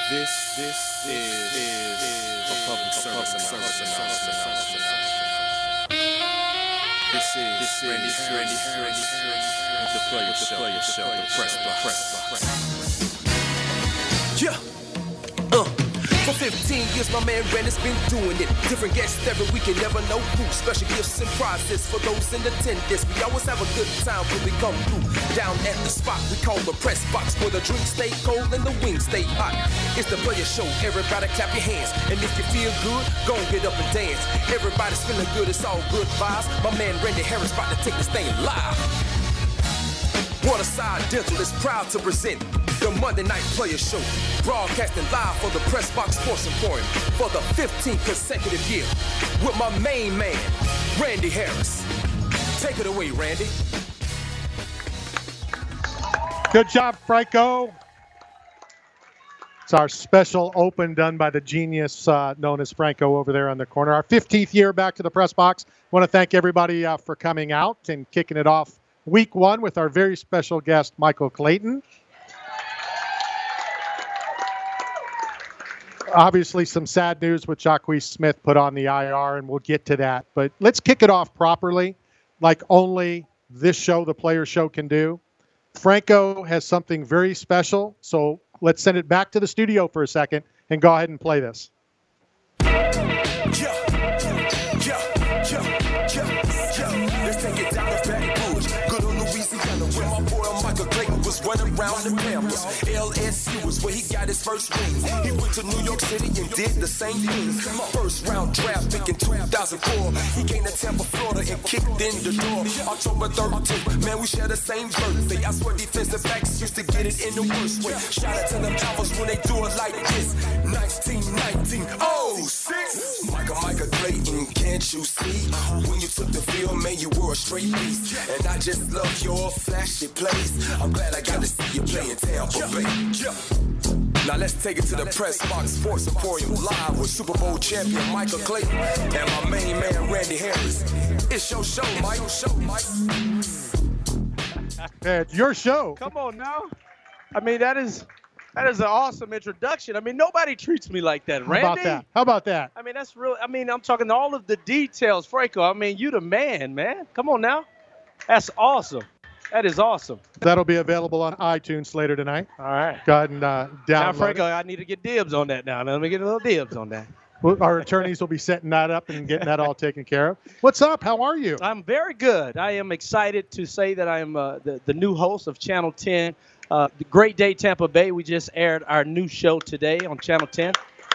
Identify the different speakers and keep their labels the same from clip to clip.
Speaker 1: This is a public service announcement. This is Randy the Player Show, the Press Box.
Speaker 2: Yeah. For 15 years, my man Randy's been doing it. Different guests every week, you never know who. Special gifts and prizes for those in attendance. We always have a good time when we come through. Down at the spot we call the Press Box, where the drinks stay cold and the wings stay hot. It's the Player Show, everybody clap your hands. And if you feel good, go and get up and dance. Everybody's feeling good, it's all good vibes. My man Randy Harris about to take this thing live. Waterside Dental is proud to present the Monday Night Player Show, broadcasting live for the Press Box Sports Emporium for the 15th consecutive year with my main man, Randy Harris. Take it away, Randy.
Speaker 3: Good job, Franco. It's our special open done by the genius known as Franco over there on the corner. Our 15th year back to the Press Box. I want to thank everybody for coming out and kicking it off week one with our very special guest, Michael Clayton. Obviously, some sad news with Jacquees Smith put on the IR, and we'll get to that. But let's kick it off properly, like only this show, the Player Show, can do. Franco has something very special, so let's send it back to the studio for a second and go ahead and play this.
Speaker 2: Let's take it down to Baton Rouge, good on Louisiana, where my boy Michael Clayton was running around the campus. LSU was where he got his first ring. He went to New York City and did the same thing. My first round draft pick in 2004. He came to Tampa, Florida and kicked in the door. October 13th, man, we share the same birthday. I swear defensive backs used to get it in the worst way. Shout out to them Alphas when they do it like this. 1919, oh, 6. Michael Clayton, can't you see? When you took the field, man, you were a straight beast. And I just love your flashy plays. I'm glad I got to see you play in Tampa Bay. Now let's take it to the Press Box Sports Emporium live with Super Bowl champion Michael Clayton and my main man Randy Harris. It's your show, Mike.
Speaker 3: It's your show.
Speaker 4: Come on now. I mean, that is an awesome introduction. I mean, nobody treats me like that, Randy.
Speaker 3: How about that?
Speaker 4: I mean, that's real. I mean, I'm talking all of the details, Franco. I mean, you the man. Come on now. That's awesome. That is awesome.
Speaker 3: That'll be available on iTunes later tonight.
Speaker 4: All right.
Speaker 3: Go ahead and download
Speaker 4: now, Franco, I need to get dibs on that now. Let me get a little dibs on that.
Speaker 3: Well, our attorneys will be setting that up and getting that all taken care of. What's up? How are you?
Speaker 4: I'm very good. I am excited to say that I am the new host of Channel 10. The Great Day Tampa Bay. We just aired our new show today on Channel 10.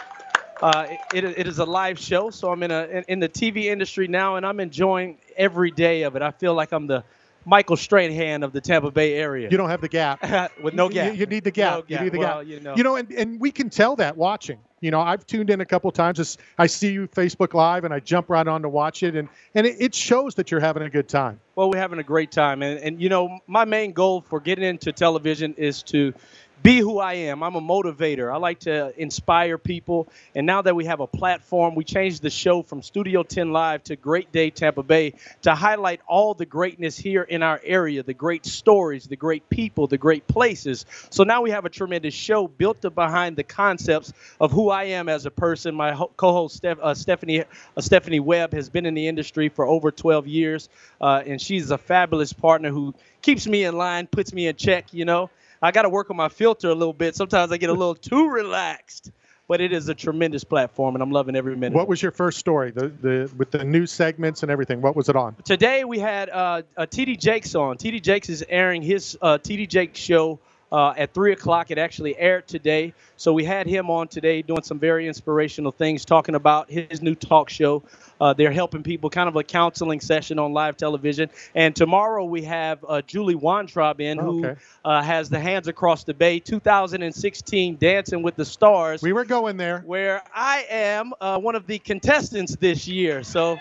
Speaker 4: It is a live show, so I'm in the TV industry now, and I'm enjoying every day of it. I feel like I'm the Michael Strahan of the Tampa Bay area.
Speaker 3: You don't have the gap.
Speaker 4: With no gap.
Speaker 3: You need the gap.
Speaker 4: No gap.
Speaker 3: You need the
Speaker 4: well,
Speaker 3: gap. And we can tell that watching. I've tuned in a couple times. I see you Facebook Live, and I jump right on to watch it, and it shows that you're having a good time.
Speaker 4: Well, we're having a great time, and my main goal for getting into television is to be who I am. I'm a motivator. I like to inspire people. And now that we have a platform, we changed the show from Studio 10 Live to Great Day Tampa Bay to highlight all the greatness here in our area, the great stories, the great people, the great places. So now we have a tremendous show built behind the concepts of who I am as a person. My co-host, Stephanie Webb, has been in the industry for over 12 years, and she's a fabulous partner who keeps me in line, puts me in check, I got to work on my filter a little bit. Sometimes I get a little too relaxed, but it is a tremendous platform, and I'm loving every minute.
Speaker 3: What was your first story, with the news segments and everything? What was it on?
Speaker 4: Today we had T.D. Jakes on. T.D. Jakes is airing his T.D. Jakes show at 3 o'clock. It actually aired today. So we had him on today doing some very inspirational things, talking about his new talk show. They're helping people, kind of a counseling session on live television. And tomorrow we have Julie Weintraub in, who has the Hands Across the Bay 2016 Dancing with the Stars.
Speaker 3: We were going there.
Speaker 4: Where I am one of the contestants this year. So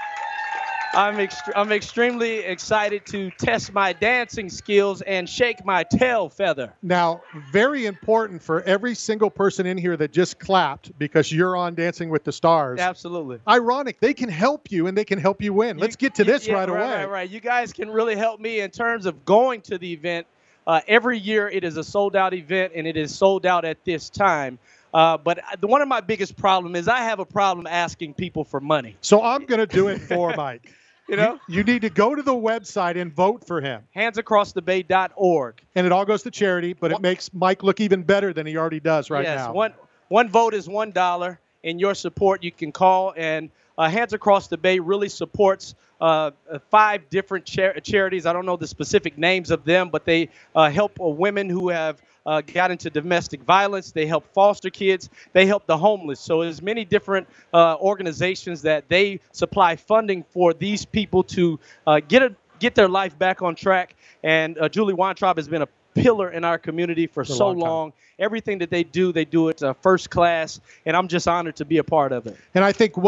Speaker 4: I'm extremely excited to test my dancing skills and shake my tail feather.
Speaker 3: Now, very important for every single person in here that just clapped because you're on Dancing with the Stars.
Speaker 4: Absolutely.
Speaker 3: Ironic, they can help you and they can help you win. Let's get to this right away.
Speaker 4: Right. You guys can really help me in terms of going to the event. Every year it is a sold-out event, and it is sold out at this time. But one of my biggest problems is I have a problem asking people for money.
Speaker 3: So I'm going to do it for Mike.
Speaker 4: You know,
Speaker 3: you need to go to the website and vote for him.
Speaker 4: handsacrossthebay.org.
Speaker 3: And it all goes to charity, but it makes Mike look even better than he already does right now.
Speaker 4: One vote is $1. In your support, you can call. And Hands Across the Bay really supports 5 different charities. I don't know the specific names of them, but they help women who have got into domestic violence. They help foster kids. They help the homeless. So there's many different organizations that they supply funding for these people to get their life back on track. And Julie Weintraub has been a pillar in our community for so long. Everything that they do it first class, and I'm just honored to be a part of it.
Speaker 3: And I think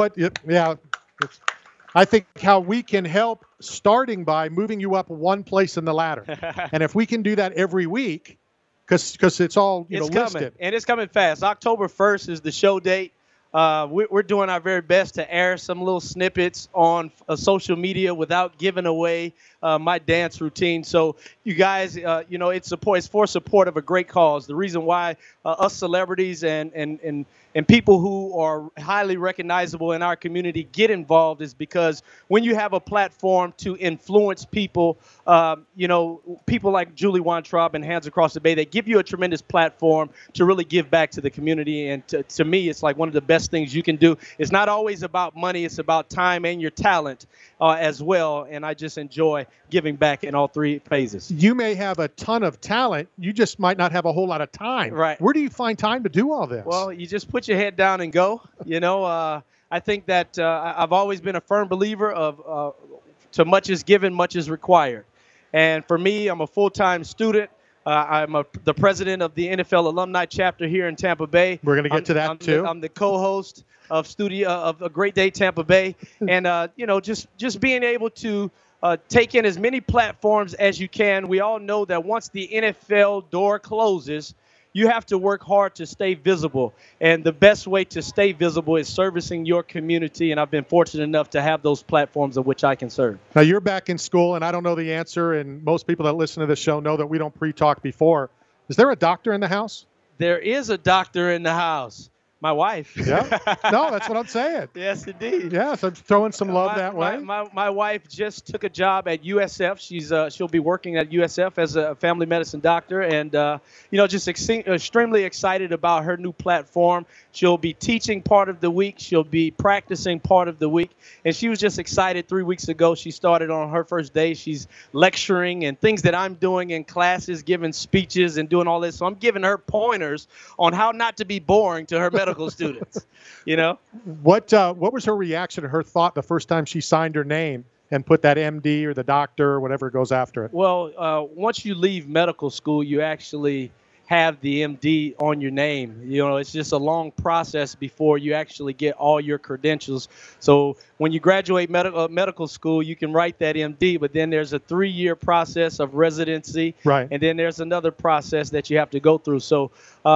Speaker 3: I think how we can help, starting by moving you up one place in the ladder. And if we can do that every week, because it's all listed.
Speaker 4: Coming, and it's coming fast. October 1st is the show date. We're doing our very best to air some little snippets on social media without giving away my dance routine. So you guys, it's for support of a great cause. The reason why us celebrities and people who are highly recognizable in our community get involved is because when you have a platform to influence people, people like Julie Weintraub and Hands Across the Bay, they give you a tremendous platform to really give back to the community. And to me, it's like one of the best things you can do. It's not always about money. It's about time and your talent as well. And I just enjoy giving back in all 3 phases.
Speaker 3: You may have a ton of talent. You just might not have a whole lot of time.
Speaker 4: Right.
Speaker 3: Where do you find time to do all this?
Speaker 4: Well, you just put your head down and go. I think that I've always been a firm believer of to much is given, much is required. And for me, I'm a full-time student. I'm the president of the NFL alumni chapter here in Tampa Bay.
Speaker 3: We're going to get to that too.
Speaker 4: I'm the co-host of A Great Day Tampa Bay, and just being able to take in as many platforms as you can. We all know that once the NFL door closes, you have to work hard to stay visible. And the best way to stay visible is servicing your community. And I've been fortunate enough to have those platforms of which I can serve.
Speaker 3: Now, you're back in school, and I don't know the answer. And most people that listen to this show know that we don't pre-talk before. Is there a doctor in the house?
Speaker 4: There is a doctor in the house. My wife.
Speaker 3: Yeah. No, that's what I'm saying.
Speaker 4: Yes, indeed.
Speaker 3: Yes, I'm throwing some love that way.
Speaker 4: My wife just took a job at USF. She'll be working at USF as a family medicine doctor, and just extremely excited about her new platform. She'll be teaching part of the week. She'll be practicing part of the week, and she was just excited 3 weeks ago. She started on her first day. She's lecturing and things that I'm doing in classes, giving speeches and doing all this. So I'm giving her pointers on how not to be boring to her medical students.
Speaker 3: What was her reaction, or her thought the first time she signed her name and put that MD or the doctor or whatever goes after it?
Speaker 4: Well, once you leave medical school, you actually have the MD on your name. It's just a long process before you actually get all your credentials. So when you graduate medical school, you can write that MD, but then there's a 3-year process of residency.
Speaker 3: Right.
Speaker 4: And then there's another process that you have to go through. So,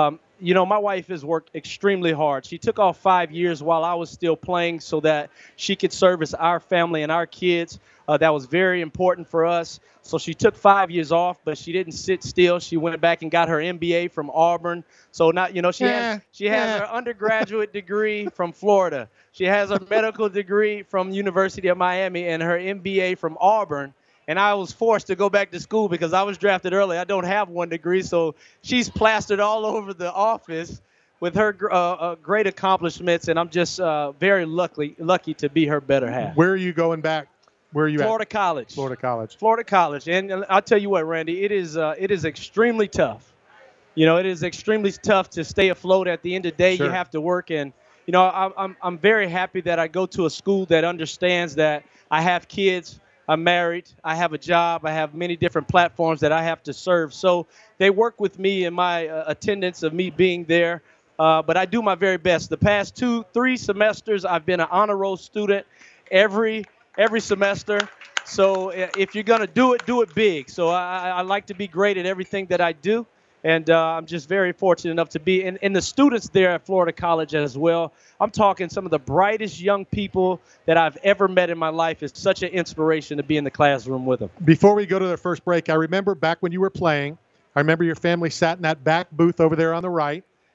Speaker 4: my wife has worked extremely hard. She took off 5 years while I was still playing so that she could service our family and our kids. That was very important for us. So she took 5 years off, but she didn't sit still. She went back and got her MBA from Auburn. So now, she has her undergraduate degree from Florida. She has her medical degree from University of Miami and her MBA from Auburn. And I was forced to go back to school because I was drafted early. I don't have 1 degree, so she's plastered all over the office with her great accomplishments, and I'm just very lucky to be her better half.
Speaker 3: Where are you going back? Where are you
Speaker 4: Florida
Speaker 3: at?
Speaker 4: College.
Speaker 3: Florida College.
Speaker 4: Florida College. And I'll tell you what, Randy, it is extremely tough. It is extremely tough to stay afloat. At the end of the day,
Speaker 3: Sure.
Speaker 4: You have to work. And, I'm very happy that I go to a school that understands that I have kids. I'm married. I have a job. I have many different platforms that I have to serve. So they work with me in my attendance of me being there. But I do my very best. The past 2-3 semesters, I've been an honor roll student every semester. So if you're going to do it big. So I like to be great at everything that I do. And I'm just very fortunate enough to be in the students there at Florida College as well. I'm talking some of the brightest young people that I've ever met in my life. It's such an inspiration to be in the classroom with them.
Speaker 3: Before we go to the first break, I remember back when you were playing, I remember your family sat in that back booth over there on the right,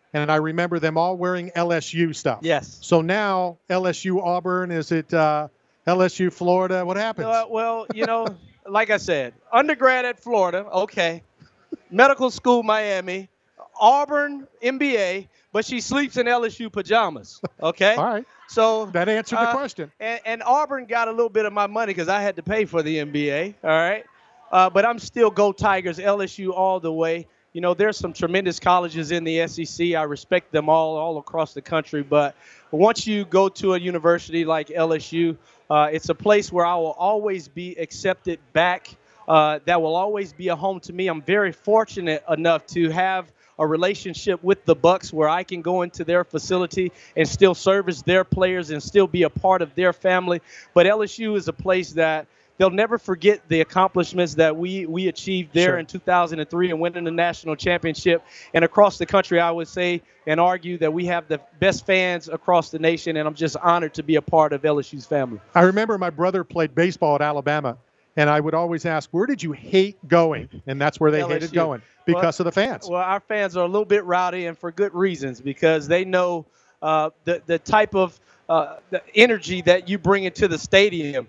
Speaker 3: and I remember them all wearing LSU stuff.
Speaker 4: Yes.
Speaker 3: So now LSU Auburn, is it LSU Florida? What happens?
Speaker 4: Well, like I said, undergrad at Florida, okay. Medical school Miami, Auburn MBA, but she sleeps in LSU pajamas, okay?
Speaker 3: All right.
Speaker 4: So
Speaker 3: that answered the question.
Speaker 4: And Auburn got a little bit of my money because I had to pay for the MBA, all right? But I'm still Go Tigers, LSU all the way. There's some tremendous colleges in the SEC. I respect them all across the country. But once you go to a university like LSU, it's a place where I will always be accepted back. That will always be a home to me. I'm very fortunate enough to have a relationship with the Bucks where I can go into their facility and still service their players and still be a part of their family. But LSU is a place that they'll never forget the accomplishments that we achieved there in 2003 and winning the national championship. And across the country, I would say and argue that we have the best fans across the nation, and I'm just honored to be a part of LSU's family.
Speaker 3: I remember my brother played baseball at Alabama, and I would always ask, where did you hate going? And that's where they hated going, because of the fans.
Speaker 4: Well, our fans are a little bit rowdy, and for good reasons, because they know the type of the energy that you bring into the stadium.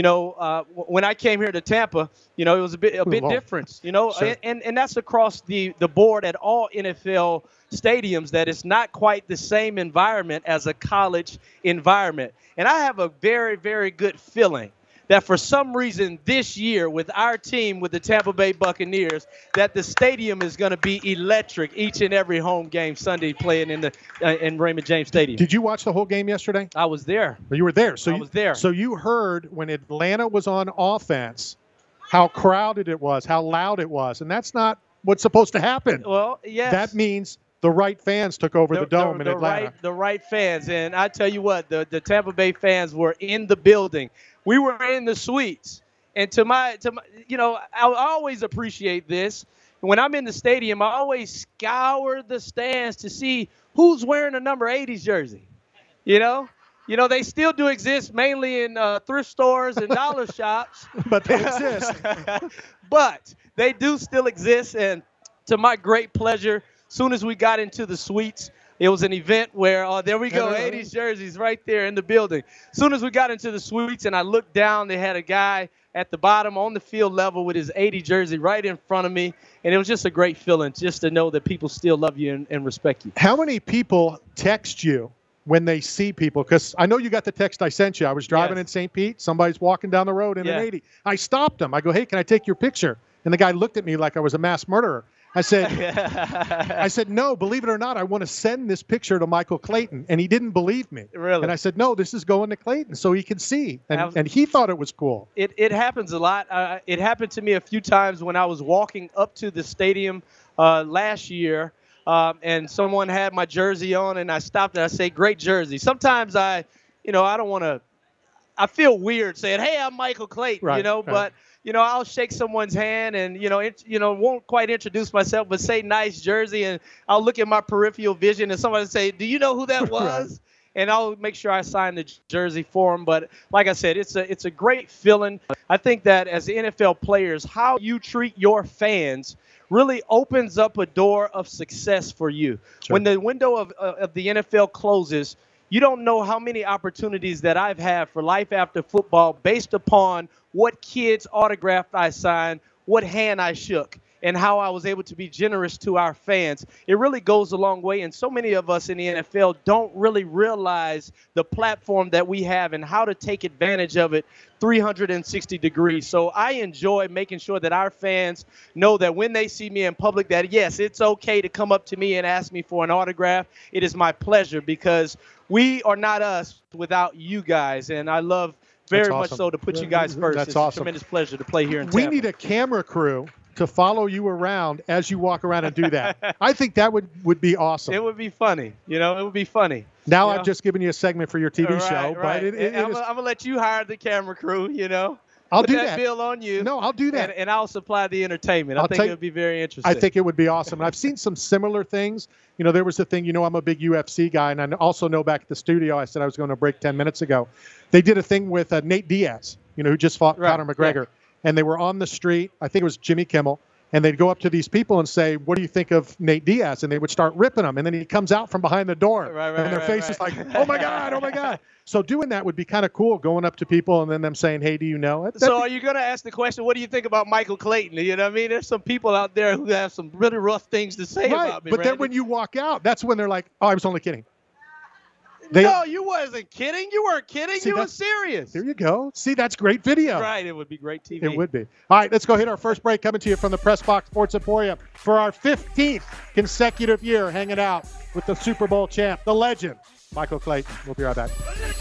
Speaker 4: When I came here to Tampa, it was a bit different,
Speaker 3: Sure.
Speaker 4: and that's across the board at all NFL stadiums, that it's not quite the same environment as a college environment. And I have a very, very good feeling that for some reason this year with our team, with the Tampa Bay Buccaneers, that the stadium is going to be electric each and every home game Sunday playing in Raymond James Stadium.
Speaker 3: Did you watch the whole game yesterday?
Speaker 4: I was there.
Speaker 3: You were there.
Speaker 4: I was there.
Speaker 3: So you heard when Atlanta was on offense how crowded it was, how loud it was, and that's not what's supposed to happen.
Speaker 4: Well, yes.
Speaker 3: That means the right fans took over the dome in Atlanta.
Speaker 4: The right fans. And I tell you what, the Tampa Bay fans were in the building. We were in the suites. And to my, I always appreciate this. When I'm in the stadium, I always scour the stands to see who's wearing a number 80s jersey. They still do exist, mainly in thrift stores and dollar shops.
Speaker 3: But they exist.
Speaker 4: But they do still exist. And to my great pleasure, soon as we got into the suites, it was an event where, there we go, 80s jerseys right there in the building. As soon as we got into the suites and I looked down, they had a guy at the bottom on the field level with his 80 jersey right in front of me. And it was just a great feeling just to know that people still love you and respect you.
Speaker 3: How many people text you when they see people? Because I know you got the text I sent you. I was driving in St. Pete. Somebody's walking down the road in an 80. I stopped him. I go, hey, can I take your picture? And the guy looked at me like I was a mass murderer. I said, no, believe it or not, I want to send this picture to Michael Clayton. And he didn't believe me.
Speaker 4: Really?
Speaker 3: And I said, no, this is going to Clayton so he can see. And he thought it was cool.
Speaker 4: It happens a lot. It happened to me a few times when I was walking up to the stadium last year, and someone had my jersey on, and I stopped and I say, great jersey. Sometimes I don't want to – I feel weird saying, hey, I'm Michael Clayton,
Speaker 3: right,
Speaker 4: but – I'll shake someone's hand and, won't quite introduce myself, but say nice jersey. And I'll look at my peripheral vision and somebody say, do you know who that was? Right. And I'll make sure I sign the jersey for them. But like I said, it's a great feeling. I think that as NFL players, how you treat your fans really opens up a door of success for you. Sure. When the window of the NFL closes, you don't know how many opportunities that I've had for life after football based upon what kids' autograph I signed, what hand I shook, and how I was able to be generous to our fans. It really goes a long way, and so many of us in the NFL don't really realize the platform that we have and how to take advantage of it 360 degrees. So I enjoy making sure that our fans know that when they see me in public that, yes, it's okay to come up to me and ask me for an autograph. It is my pleasure because we are not us without you guys, and I love very much so to put you guys first.
Speaker 3: That's
Speaker 4: it's
Speaker 3: awesome.
Speaker 4: A tremendous pleasure to play here in Tampa.
Speaker 3: We need a camera crew to follow you around as you walk around and do that. I think that would be awesome.
Speaker 4: It would be funny. It would be funny.
Speaker 3: Now I've just given you a segment for your TV show.
Speaker 4: Right.
Speaker 3: But
Speaker 4: I'm going to let you hire the camera crew,
Speaker 3: I'll
Speaker 4: Put
Speaker 3: do
Speaker 4: that bill on you.
Speaker 3: No, I'll do that.
Speaker 4: And I'll supply the entertainment. I think it would be very interesting.
Speaker 3: I think it would be awesome. And I've seen some similar things. There was a thing, I'm a big UFC guy, and I also know back at the studio, I said I was going to break 10 minutes ago. They did a thing with Nate Diaz, who just fought Conor McGregor.
Speaker 4: Yeah.
Speaker 3: And they were on the street. I think it was Jimmy Kimmel. and they'd go up to these people and say, "What do you think of Nate Diaz?" And they would start ripping him, and then he comes out from behind the door, and their face is like, "Oh my God, oh my God." So doing that would be kind of cool, going up to people and then them saying, "Hey, do you know it?"
Speaker 4: So are you going to ask the question, what do you think about Michael Clayton? You know what I mean? There's some people out there who have some really rough things to say about me,
Speaker 3: but then
Speaker 4: Randy.
Speaker 3: when you walk out, that's when they're like, "Oh, I was only kidding."
Speaker 4: No, you wasn't kidding. You weren't kidding.
Speaker 3: See,
Speaker 4: you were serious.
Speaker 3: There you go. See, that's great video.
Speaker 4: Right. It would be great TV.
Speaker 3: It would be. All right, let's go hit our first break, coming to you from the Press Box Sports Emporium for our 15th consecutive year hanging out with the Super Bowl champ, the legend, Michael Clayton. We'll be right back.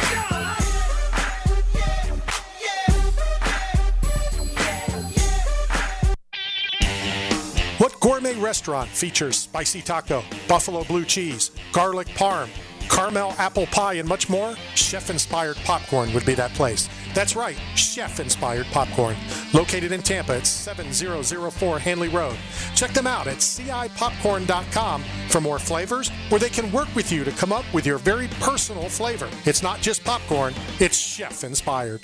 Speaker 5: What gourmet restaurant features spicy taco, buffalo blue cheese, garlic parm, caramel apple pie, and much more? Chef-inspired popcorn would be that place. That's right, chef-inspired popcorn. Located in Tampa at 7004 Hanley Road. Check them out at cipopcorn.com for more flavors, where they can work with you to come up with your very personal flavor. It's not just popcorn, it's chef-inspired.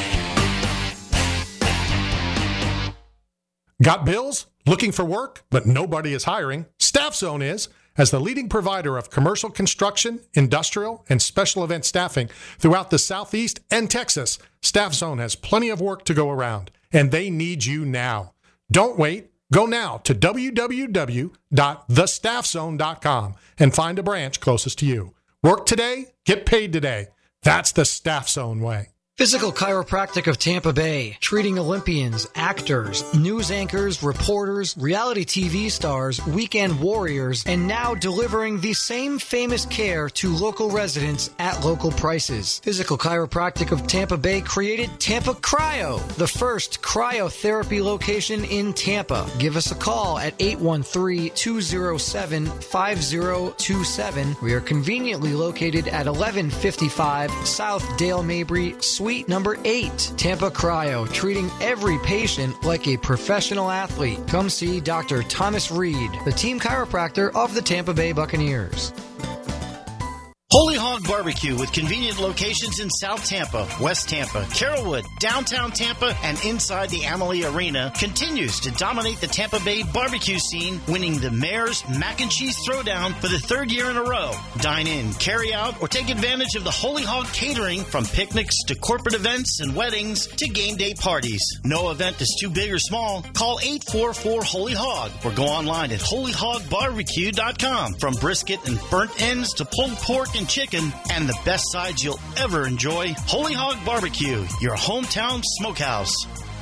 Speaker 5: Got bills? Looking for work, but nobody is hiring? Staff Zone is. As the leading provider of commercial construction, industrial, and special event staffing throughout the Southeast and Texas, Staff Zone has plenty of work to go around, and they need you now. Don't wait. Go now to www.thestaffzone.com and find a branch closest to you. Work today, get paid today. That's the Staff Zone way.
Speaker 6: Physical Chiropractic of Tampa Bay, treating Olympians, actors, news anchors, reporters, reality TV stars, weekend warriors, and now delivering the same famous care to local residents at local prices. Physical Chiropractic of Tampa Bay created Tampa Cryo, the first cryotherapy location in Tampa. Give us a call at 813-207-5027. We are conveniently located at 1155 South Dale Mabry, Suite number 8. Tampa Cryo, treating every patient like a professional athlete. Come see Dr. Thomas Reed, the team chiropractor of the Tampa Bay Buccaneers.
Speaker 7: Holy Hog Barbecue, with convenient locations in South Tampa, West Tampa, Carrollwood, downtown Tampa, and inside the Amalie Arena, continues to dominate the Tampa Bay barbecue scene, winning the Mayor's Mac and Cheese Throwdown for the 3rd year in a row. Dine in, carry out, or take advantage of the Holy Hog catering, from picnics to corporate events and weddings to game day parties. No event is too big or small. Call 844-HOLY-HOG or go online at holyhogbarbecue.com. From brisket and burnt ends to pulled pork and chicken, and the best sides you'll ever enjoy, Holy Hog Barbecue, your hometown smokehouse.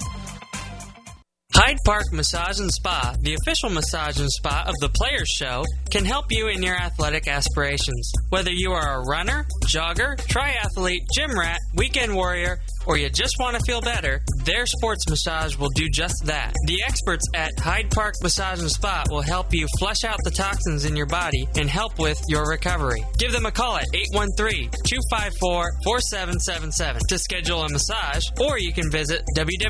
Speaker 8: Hyde Park Massage and Spa, the official massage and spa of the Players Show, can help you in your athletic aspirations. Whether you are a runner, jogger, triathlete, gym rat, weekend warrior, or you just want to feel better, their sports massage will do just that. The experts at Hyde Park Massage and Spa will help you flush out the toxins in your body and help with your recovery. Give them a call at 813-254-4777 to schedule a massage, or you can visit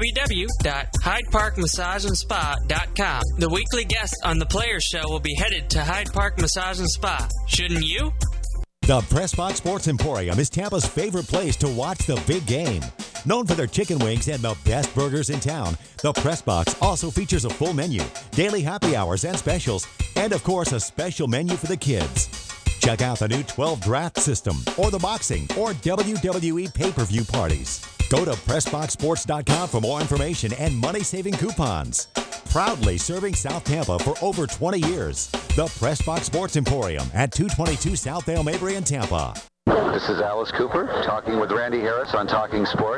Speaker 8: www.hydeparkmassageandspa.com. The weekly guest on the Players Show will be headed to Hyde Park Massage and Spa. Shouldn't you?
Speaker 9: The Press Box Sports Emporium is Tampa's favorite place to watch the big game. Known for their chicken wings and the best burgers in town, the Press Box also features a full menu, daily happy hours and specials, and of course a special menu for the kids. Check out the new 12 draft system, or the boxing or WWE pay-per-view parties. Go to PressBoxSports.com for more information and money-saving coupons. Proudly serving South Tampa for over 20 years. The Press Box Sports Emporium at 222 South Dale Mabry in Tampa.
Speaker 10: This is Alice Cooper talking with Randy Harris on Talking Sports.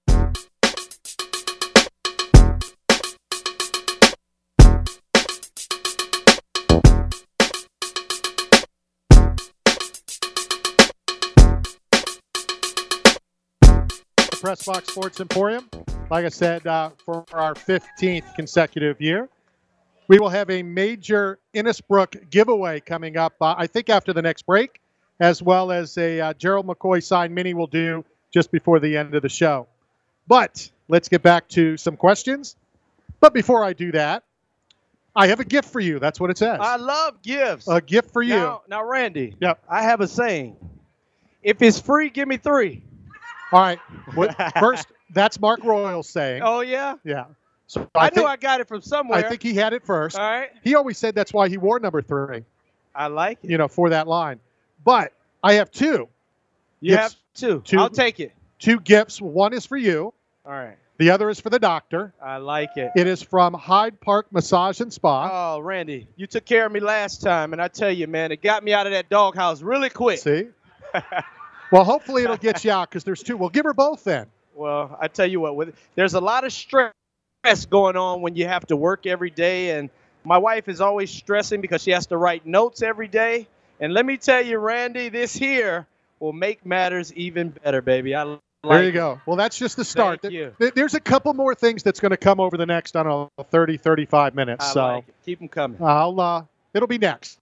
Speaker 3: Press Box Sports Emporium. Like I said, for our 15th consecutive year, we will have a major Innisbrook giveaway coming up, I think after the next break, as well as a Gerald McCoy signed mini we'll do just before the end of the show. But let's get back to some questions. But before I do that, I have a gift for you. That's what it says.
Speaker 4: I love gifts.
Speaker 3: A gift for you.
Speaker 4: Now, Randy,
Speaker 3: Yep.
Speaker 4: I have a saying. If it's free, give me 3.
Speaker 3: All right. First, that's Mark Royal saying.
Speaker 4: Oh, yeah?
Speaker 3: Yeah. So
Speaker 4: I knew I got it from somewhere.
Speaker 3: I think he had it first.
Speaker 4: All right.
Speaker 3: He always said that's why he wore number 3.
Speaker 4: I like it.
Speaker 3: For that line. But I have 2.
Speaker 4: You have two. I'll take it.
Speaker 3: 2 gifts. One is for you.
Speaker 4: All right.
Speaker 3: The other is for the doctor.
Speaker 4: I like it.
Speaker 3: It is from Hyde Park Massage and Spa.
Speaker 4: Oh, Randy, you took care of me last time, and I tell you, man, it got me out of that doghouse really quick.
Speaker 3: See? Well, hopefully it'll get you out because there's 2. We'll give her both then.
Speaker 4: Well, I tell you what, there's a lot of stress going on when you have to work every day, and my wife is always stressing because she has to write notes every day. And let me tell you, Randy, this here will make matters even better, baby.
Speaker 3: There you go. Well, that's just the start.
Speaker 4: Thank you.
Speaker 3: There's a couple more things that's going to come over the next, 30, 35 minutes.
Speaker 4: I like it. Keep them coming.
Speaker 3: It'll be next.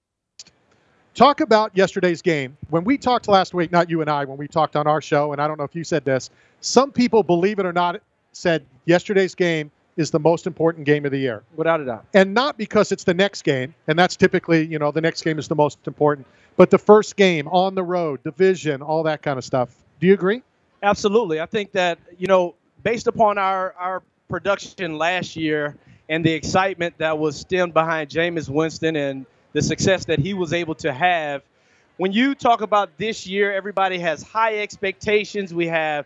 Speaker 3: Talk about yesterday's game. When we talked last week, not you and I, when we talked on our show, and I don't know if you said this, some people, believe it or not, said yesterday's game is the most important game of the year.
Speaker 4: Without a doubt.
Speaker 3: And not because it's the next game, and that's typically, the next game is the most important, but the first game on the road, division, all that kind of stuff. Do you agree?
Speaker 4: Absolutely. I think that, based upon our production last year and the excitement that was stemmed behind Jameis Winston and the success that he was able to have, when you talk about this year, everybody has high expectations. We have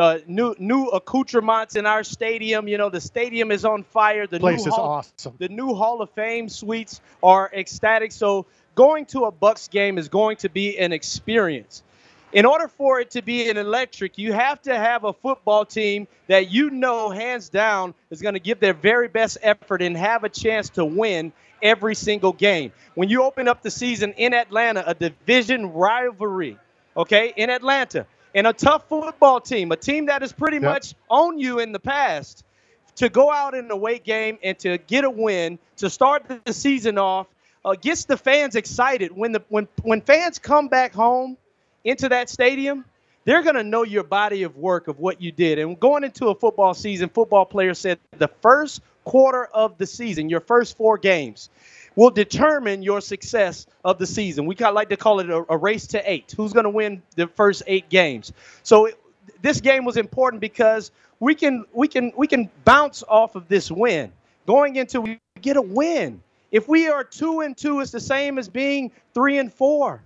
Speaker 4: new accoutrements in our stadium. The stadium is on fire. The
Speaker 3: place is awesome.
Speaker 4: The new Hall of Fame suites are ecstatic. So going to a Bucs game is going to be an experience. In order for it to be an electric, you have to have a football team that hands down is going to give their very best effort and have a chance to win every single game. When you open up the season in Atlanta, a division rivalry, okay, in Atlanta, and a tough football team, a team that has pretty much owned you in the past, to go out in an away game and to get a win, to start the season off, gets the fans excited. When fans come back home into that stadium, they're going to know your body of work of what you did. And going into a football season, football players said the first quarter of the season, your first 4 games, will determine your success of the season. We like to call it a race to 8. Who's going to win the first 8 games? So this game was important because we can bounce off of this win. Going into, we get a win. If we are 2-2, it's the same as being 3-4.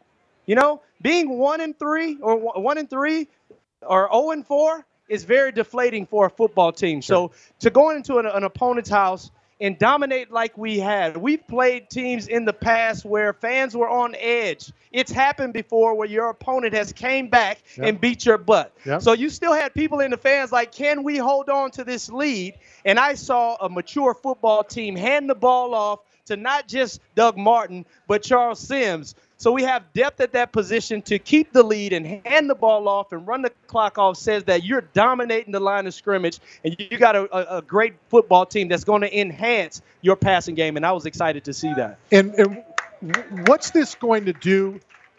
Speaker 4: Being 1-3 or 1-3 or 0-4 is very deflating for a football team. Sure. So to go into an opponent's house and dominate like we had, we've played teams in the past where fans were on edge. It's happened before where your opponent has came back and beat your butt. Yep. So you still had people in the fans like, can we hold on to this lead? And I saw a mature football team hand the ball off to not just Doug Martin, but Charles Sims. So we have depth at that position to keep the lead and hand the ball off and run the clock off, says that you're dominating the line of scrimmage, and you got a great football team that's going to enhance your passing game, and I was excited to see that.
Speaker 3: And what's this going to do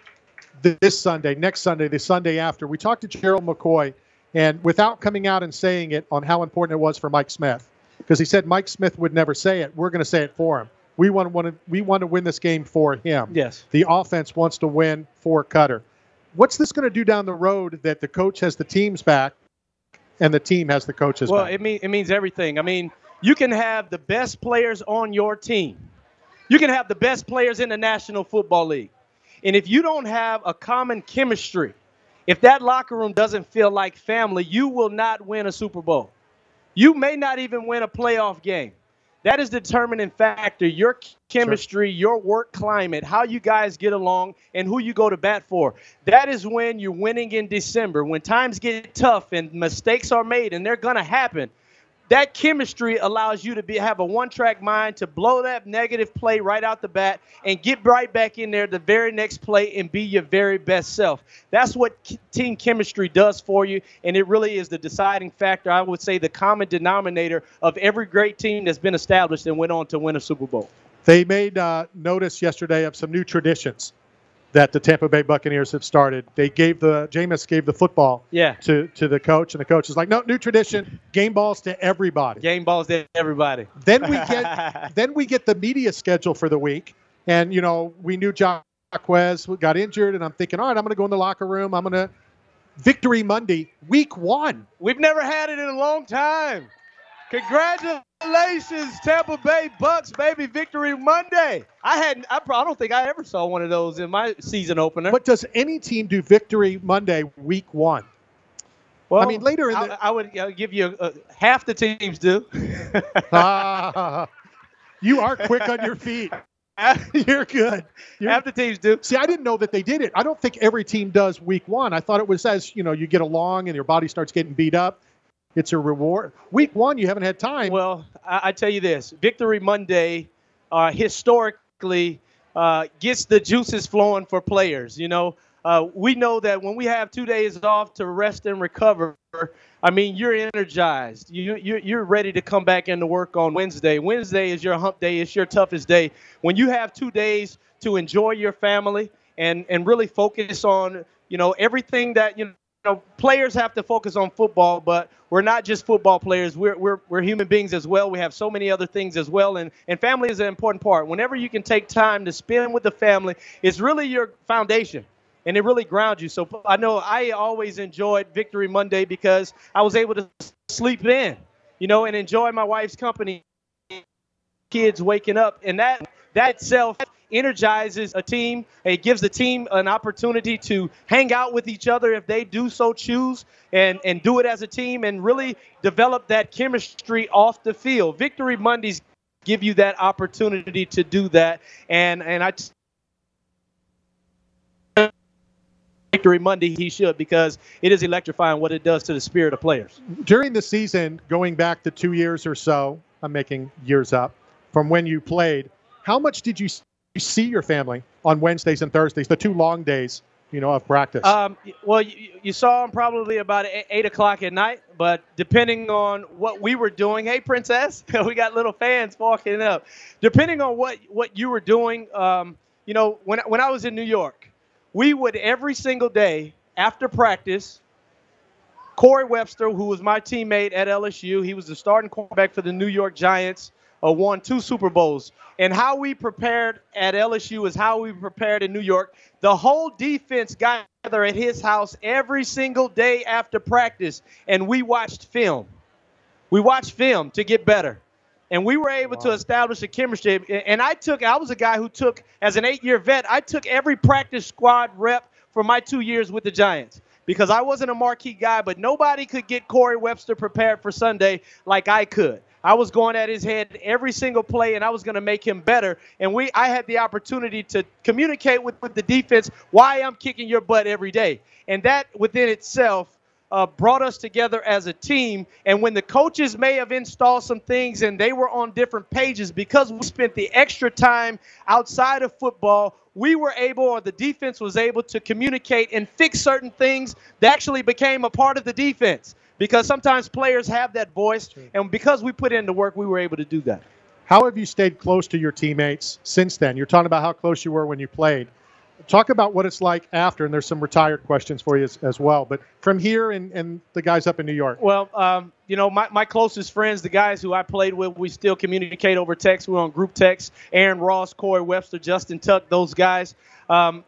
Speaker 3: this Sunday, next Sunday, the Sunday after? We talked to Gerald McCoy, and without coming out and saying it on how important it was for Mike Smith, because he said Mike Smith would never say it, we're going to say it for him. We want to win this game for him.
Speaker 4: Yes.
Speaker 3: The offense wants to win for Cutter. What's this going to do down the road that the coach has the team's back and the team has the coach's back?
Speaker 4: Well, it means everything. I mean, you can have the best players on your team. You can have the best players in the National Football League. And if you don't have a common chemistry, if that locker room doesn't feel like family, you will not win a Super Bowl. You may not even win a playoff game. That is the determining factor, your chemistry, your work climate, how you guys get along, and who you go to bat for. That is when you're winning in December. When times get tough and mistakes are made, and they're going to happen, that chemistry allows you to have a one-track mind to blow that negative play right out the bat and get right back in there the very next play and be your very best self. That's what team chemistry does for you, and it really is the deciding factor, I would say the common denominator of every great team that's been established and went on to win a Super Bowl.
Speaker 3: They made notice yesterday of some new traditions that the Tampa Bay Buccaneers have started. Jameis gave the football to the coach, and the coach is like, no, new tradition, game balls to everybody.
Speaker 4: Game balls to everybody.
Speaker 3: Then we get the media schedule for the week, and we knew Jaquez got injured, and I'm thinking, all right, I'm going to go in the locker room. I'm going to Victory Monday, week 1.
Speaker 4: We've never had it in a long time. Congratulations. Congratulations, Tampa Bay Bucks, baby, Victory Monday. I don't think I ever saw one of those in my season opener.
Speaker 3: But does any team do Victory Monday week 1?
Speaker 4: Well,
Speaker 3: I mean, later in
Speaker 4: I would give you half the teams do.
Speaker 3: You are quick on your feet. You're good.
Speaker 4: Half the teams do.
Speaker 3: See, I didn't know that they did it. I don't think every team does week 1. I thought it was as, you get along and your body starts getting beat up. It's a reward. Week 1, you haven't had time.
Speaker 4: Well, I tell you this. Victory Monday historically gets the juices flowing for players. We know that when we have 2 days off to rest and recover, I mean, you're energized. You're ready to come back into work on Wednesday. Wednesday is your hump day. It's your toughest day. When you have 2 days to enjoy your family and really focus on, everything that, players have to focus on football, but we're not just football players. We're human beings as well. We have so many other things as well, and family is an important part. Whenever you can take time to spend with the family, it's really your foundation, and it really grounds you. So I know I always enjoyed Victory Monday because I was able to sleep in, and enjoy my wife's company, kids waking up, and that itself energizes a team. It gives the team an opportunity to hang out with each other if they do so choose and do it as a team and really develop that chemistry off the field. Victory Mondays give you that opportunity to do that. And Victory Monday he should, because it is electrifying what it does to the spirit of players.
Speaker 3: During the season, going back to 2 years or so, I'm making years up, from when you played, how much did you see your family on Wednesdays and Thursdays, the 2 long days, of practice?
Speaker 4: Well, you saw them probably about 8 o'clock at night, but depending on what we were doing, hey, Princess, we got little fans walking up. Depending on what you were doing, when I was in New York, we would every single day after practice, Corey Webster, who was my teammate at LSU, he was the starting quarterback for the New York Giants, won 2 Super Bowls. And how we prepared at LSU is how we prepared in New York. The whole defense got together at his house every single day after practice, and we watched film. We watched film to get better. And we were able to establish a chemistry. And I was a guy who took, as an 8-year vet, I took every practice squad rep for my 2 years with the Giants, because I wasn't a marquee guy, but nobody could get Corey Webster prepared for Sunday like I could. I was going at his head every single play, and I was going to make him better. And I had the opportunity to communicate with the defense why I'm kicking your butt every day. And that within itself brought us together as a team. And when the coaches may have installed some things and they were on different pages, because we spent the extra time outside of football, we were able, or the defense was able, to communicate and fix certain things that actually became a part of the defense. Because sometimes players have that voice, and because we put in the work, we were able to do that.
Speaker 3: How have you stayed close to your teammates since then? You're talking about how close you were when you played. Talk about what it's like after, and there's some retired questions for you as well. But from here and the guys up in New York.
Speaker 4: Well, my closest friends, the guys who I played with, we still communicate over text. We're on group text. Aaron Ross, Corey Webster, Justin Tuck, those guys. When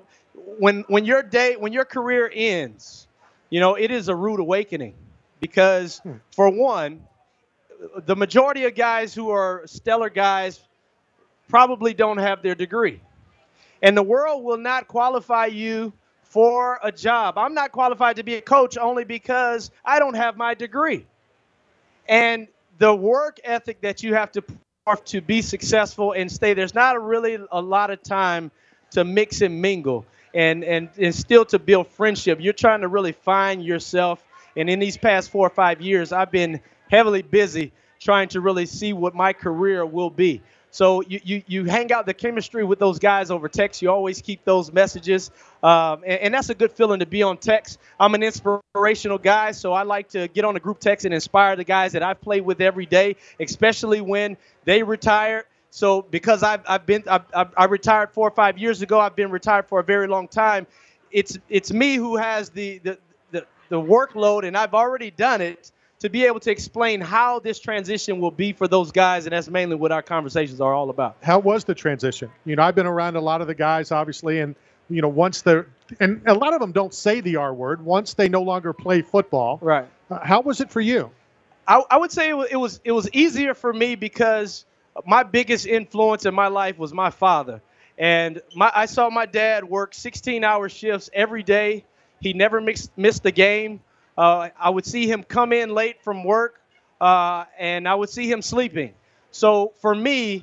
Speaker 4: your career ends, it is a rude awakening, because, for one, the majority of guys who are stellar guys probably don't have their degree. And the world will not qualify you for a job. I'm not qualified to be a coach only because I don't have my degree. And the work ethic that you have to be successful and stay, there's not really a lot of time to mix and mingle. And still to build friendship. You're trying to really find yourself. And in these past 4 or 5 years, I've been heavily busy trying to really see what my career will be. So you hang out the chemistry with those guys over text. You always keep those messages. And that's a good feeling to be on text. I'm an inspirational guy, so I like to get on the group text and inspire the guys that I've played with every day, especially when they retire. So because I retired 4 or 5 years ago, I've been retired for a very long time. It's me who has the workload, and I've already done it, to be able to explain how this transition will be for those guys, and that's mainly what our conversations are all about.
Speaker 3: How was the transition? I've been around a lot of the guys, obviously, and once and a lot of them don't say the R word, once they no longer play football.
Speaker 4: Right.
Speaker 3: How was it for you?
Speaker 4: I would say it was easier for me because my biggest influence in my life was my father. And I saw my dad work 16-hour shifts every day. He never missed a game. I would see him come in late from work, and I would see him sleeping. So for me,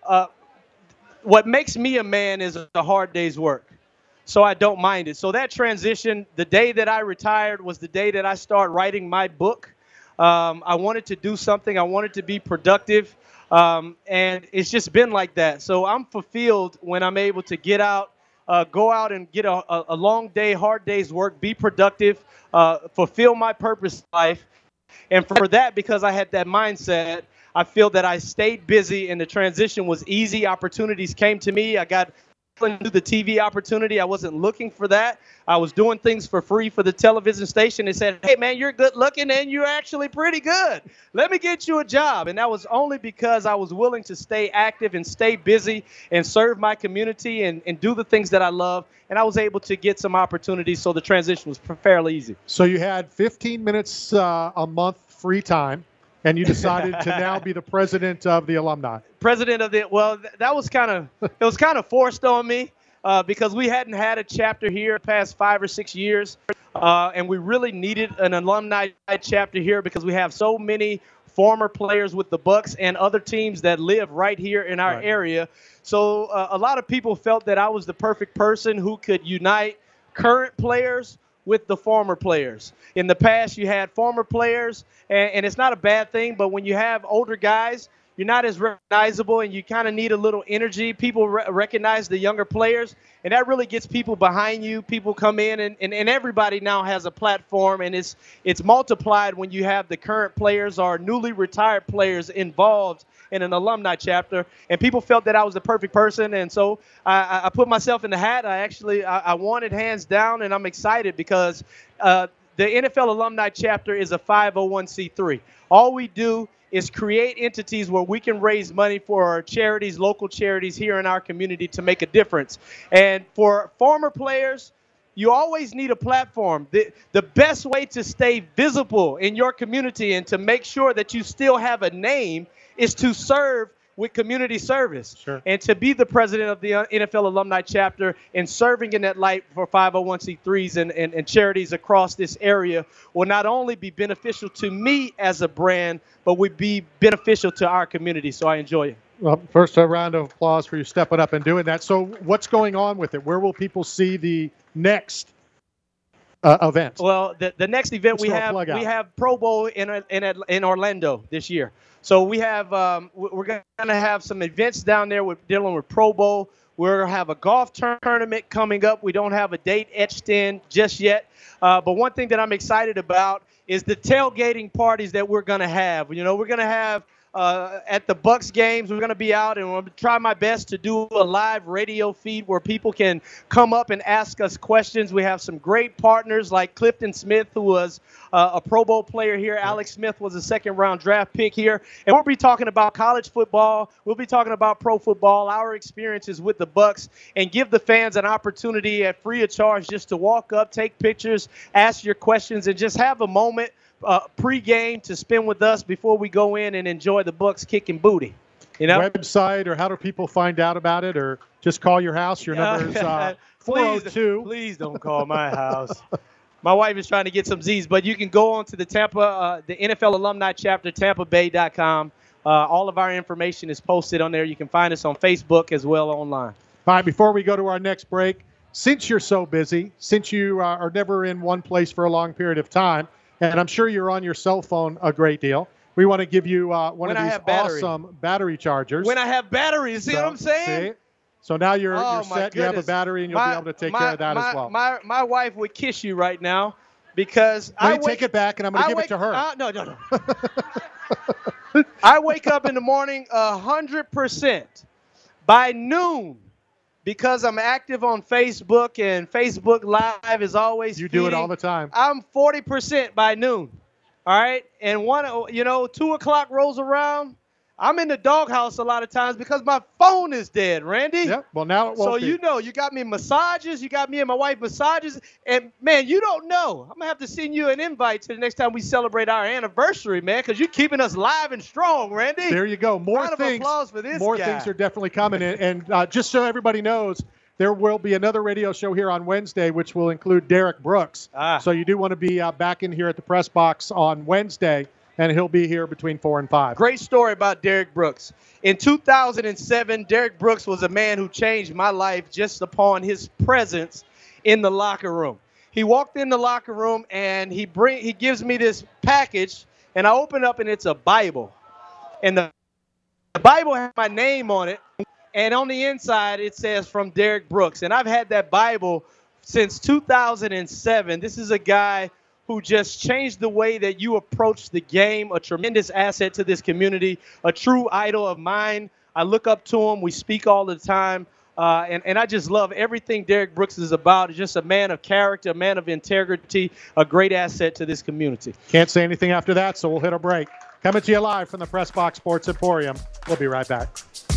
Speaker 4: what makes me a man is a hard day's work. So I don't mind it. So that transition, the day that I retired was the day that I started writing my book. I wanted to do something. I wanted to be productive. And it's just been like that. So I'm fulfilled when I'm able to get out, go out and get a long day, hard day's work, be productive, fulfill my purpose in life. And for that, because I had that mindset, I feel that I stayed busy and the transition was easy. Opportunities came to me. I got into the TV opportunity. I wasn't looking for that. I was doing things for free for the television station. They said, hey, man, you're good looking and you're actually pretty good. Let me get you a job. And that was only because I was willing to stay active and stay busy and serve my community and do the things that I love. And I was able to get some opportunities, so the transition was fairly easy.
Speaker 3: So you had 15 minutes a month free time, and you decided to now be the president of the alumni.
Speaker 4: President of that was kind of forced on me because we hadn't had a chapter here the past 5 or 6 years, and we really needed an alumni chapter here because we have so many former players with the Bucks and other teams that live right here in our area. So a lot of people felt that I was the perfect person who could unite current players with the former players. In the past, you had former players, and it's not a bad thing, but when you have older guys, you're not as recognizable, and you kind of need a little energy. People recognize the younger players, and that really gets people behind you. People come in, and everybody now has a platform, and it's multiplied when you have the current players or newly retired players involved in an alumni chapter, and people felt that I was the perfect person, and so I put myself in the hat. I won it hands down, and I'm excited because the NFL alumni chapter is a 501c3. All we do is create entities where we can raise money for our charities, local charities here in our community to make a difference. And for former players, you always need a platform. The best way to stay visible in your community and to make sure that you still have a name is to serve with community service.
Speaker 3: Sure.
Speaker 4: And to be the president of the NFL alumni chapter and serving in that light for 501c3s and charities across this area will not only be beneficial to me as a brand, but would be beneficial to our community. So I enjoy it.
Speaker 3: Well, first, a round of applause for you stepping up and doing that. So what's going on with it? Where will people see the next event?
Speaker 4: Well, the next event we have Pro Bowl in Orlando this year. So we have we're going to have some events down there dealing with Pro Bowl. We're going to have a golf tournament coming up. We don't have a date etched in just yet. But one thing that I'm excited about is the tailgating parties that we're going to have. You know, we're going to have at the Bucks games, we're going to be out, and I'm going to try my best to do a live radio feed where people can come up and ask us questions. We have some great partners like Clifton Smith, who was a Pro Bowl player here. Alex Smith was a second-round draft pick here. And we'll be talking about college football. We'll be talking about pro football, our experiences with the Bucks, and give the fans an opportunity at free of charge just to walk up, take pictures, ask your questions, and just have a moment pre-game to spend with us before we go in and enjoy the Bucks kicking booty. You know?
Speaker 3: Website, or how do people find out about it, or just call your house? Your number is 402.
Speaker 4: Please don't call my house. My wife is trying to get some Z's, but you can go on to the NFL alumni chapter, TampaBay.com. All of our information is posted on there. You can find us on Facebook as well online.
Speaker 3: All right, before we go to our next break, since you're so busy, since you are never in one place for a long period of time, and I'm sure you're on your cell phone a great deal, we want to give you one of these awesome battery chargers.
Speaker 4: When I have batteries, see what I'm saying?
Speaker 3: See? So now you're set. You have a battery, and you'll be able to take care of that as well.
Speaker 4: My wife would kiss you right now because
Speaker 3: take it back, and I'm going to give it to her.
Speaker 4: No. I wake up in the morning 100%. By noon, because I'm active on Facebook, and Facebook Live is always
Speaker 3: You do it all the time.
Speaker 4: I'm 40% by noon. All right? And 2 o'clock rolls around, I'm in the doghouse a lot of times because my phone is dead, Randy.
Speaker 3: Yeah, well, now it won't
Speaker 4: So
Speaker 3: be.
Speaker 4: you got me massages. You got me and my wife massages. And, man, you don't know. I'm going to have to send you an invite to the next time we celebrate our anniversary, man, because you're keeping us live and strong, Randy.
Speaker 3: There you go. More
Speaker 4: Round of
Speaker 3: things.
Speaker 4: applause for this
Speaker 3: More
Speaker 4: guy.
Speaker 3: things are definitely coming. And just so everybody knows, there will be another radio show here on Wednesday, which will include Derek Brooks. So you do want to be back in here at the press box on Wednesday, and he'll be here between 4 and 5.
Speaker 4: Great story about Derek Brooks. In 2007, Derek Brooks was a man who changed my life just upon his presence in the locker room. He walked in the locker room, and he gives me this package, and I open up, and it's a Bible. And the Bible has my name on it, and on the inside, it says, "From Derek Brooks." And I've had that Bible since 2007. This is a guy who just changed the way that you approach the game, a tremendous asset to this community, a true idol of mine. I look up to him. We speak all the time. And I just love everything Derek Brooks is about. He's just a man of character, a man of integrity, a great asset to this community.
Speaker 3: Can't say anything after that, so we'll hit a break. Coming to you live from the Press Box Sports Emporium. We'll be right back.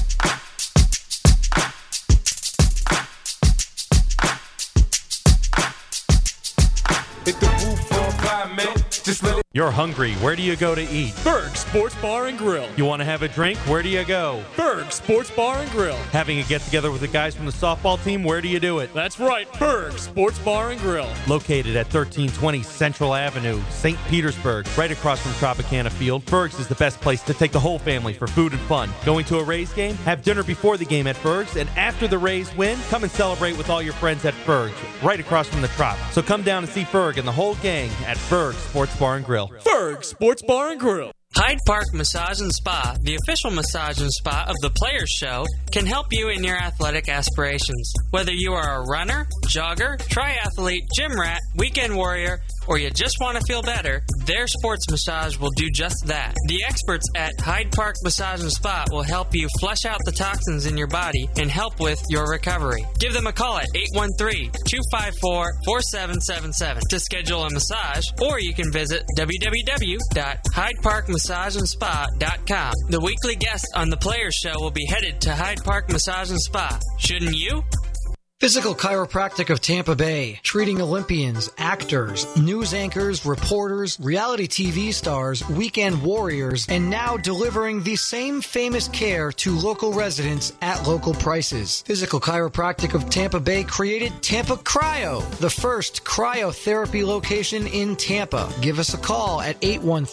Speaker 2: Hit the roof on fire, man. Just let it.
Speaker 11: You're hungry. Where do you go to eat?
Speaker 12: Berg Sports Bar and Grill.
Speaker 11: You want to have a drink? Where do you go?
Speaker 12: Berg Sports Bar and Grill.
Speaker 11: Having a get-together with the guys from the softball team? Where do you do it?
Speaker 12: That's right, Berg Sports Bar and Grill.
Speaker 11: Located at 1320 Central Avenue, St. Petersburg, right across from Tropicana Field, Berg's is the best place to take the whole family for food and fun. Going to a Rays game? Have dinner before the game at Berg's, and after the Rays win, come and celebrate with all your friends at Berg's, right across from the Trop. So come down and see Berg and the whole gang at Berg Sports Bar and Grill.
Speaker 12: Berg Sports Bar and Grill.
Speaker 8: Hyde Park Massage and Spa, the official massage and spa of the Players Show, can help you in your athletic aspirations. Whether you are a runner, jogger, triathlete, gym rat, weekend warrior, or you just want to feel better, their sports massage will do just that. The experts at Hyde Park Massage and Spa will help you flush out the toxins in your body and help with your recovery. Give them a call at 813-254-4777 to schedule a massage, or you can visit www.hydeparkmassageandspa.com. The weekly guest on the Players Show will be headed to Hyde Park Massage and Spa. Shouldn't you?
Speaker 6: Physical Chiropractic of Tampa Bay, treating Olympians, actors, news anchors, reporters, reality TV stars, weekend warriors, and now delivering the same famous care to local residents at local prices. Physical Chiropractic of Tampa Bay created Tampa Cryo, the first cryotherapy location in Tampa. Give us a call at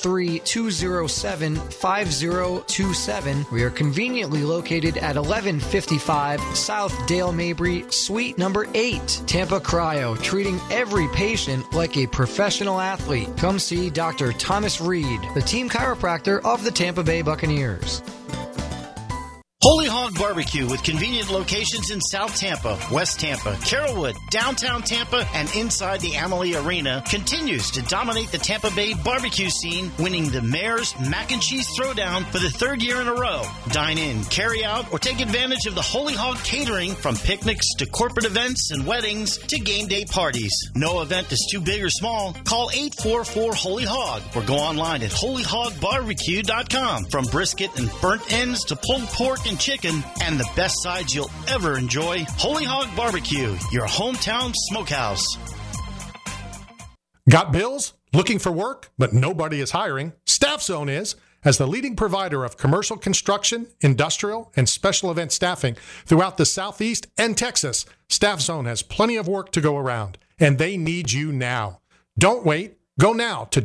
Speaker 6: 813-207-5027. We are conveniently located at 1155 South Dale Mabry, Suite number 8. Tampa Cryo, treating every patient like a professional athlete. Come see Dr. Thomas Reed, the team chiropractor of the Tampa Bay Buccaneers.
Speaker 7: Holy Hog Barbecue with convenient locations in South Tampa, West Tampa, Carrollwood, downtown Tampa, and inside the Amalie Arena continues to dominate the Tampa Bay barbecue scene, winning the Mayor's Mac and Cheese Throwdown for the third year in a row. Dine in, carry out, or take advantage of the Holy Hog catering from picnics to corporate events and weddings to game day parties. No event is too big or small. Call 844-HOLY-HOG or go online at holyhogbarbecue.com. From brisket and burnt ends to pulled pork and chicken, and the best sides you'll ever enjoy. Holy Hog Barbecue, your hometown smokehouse.
Speaker 5: Got bills? Looking for work, but nobody is hiring? Staff Zone is. As the leading provider of commercial construction, industrial, and special event staffing throughout the Southeast and Texas, Staff Zone has plenty of work to go around, and they need you now. Don't wait. Go now to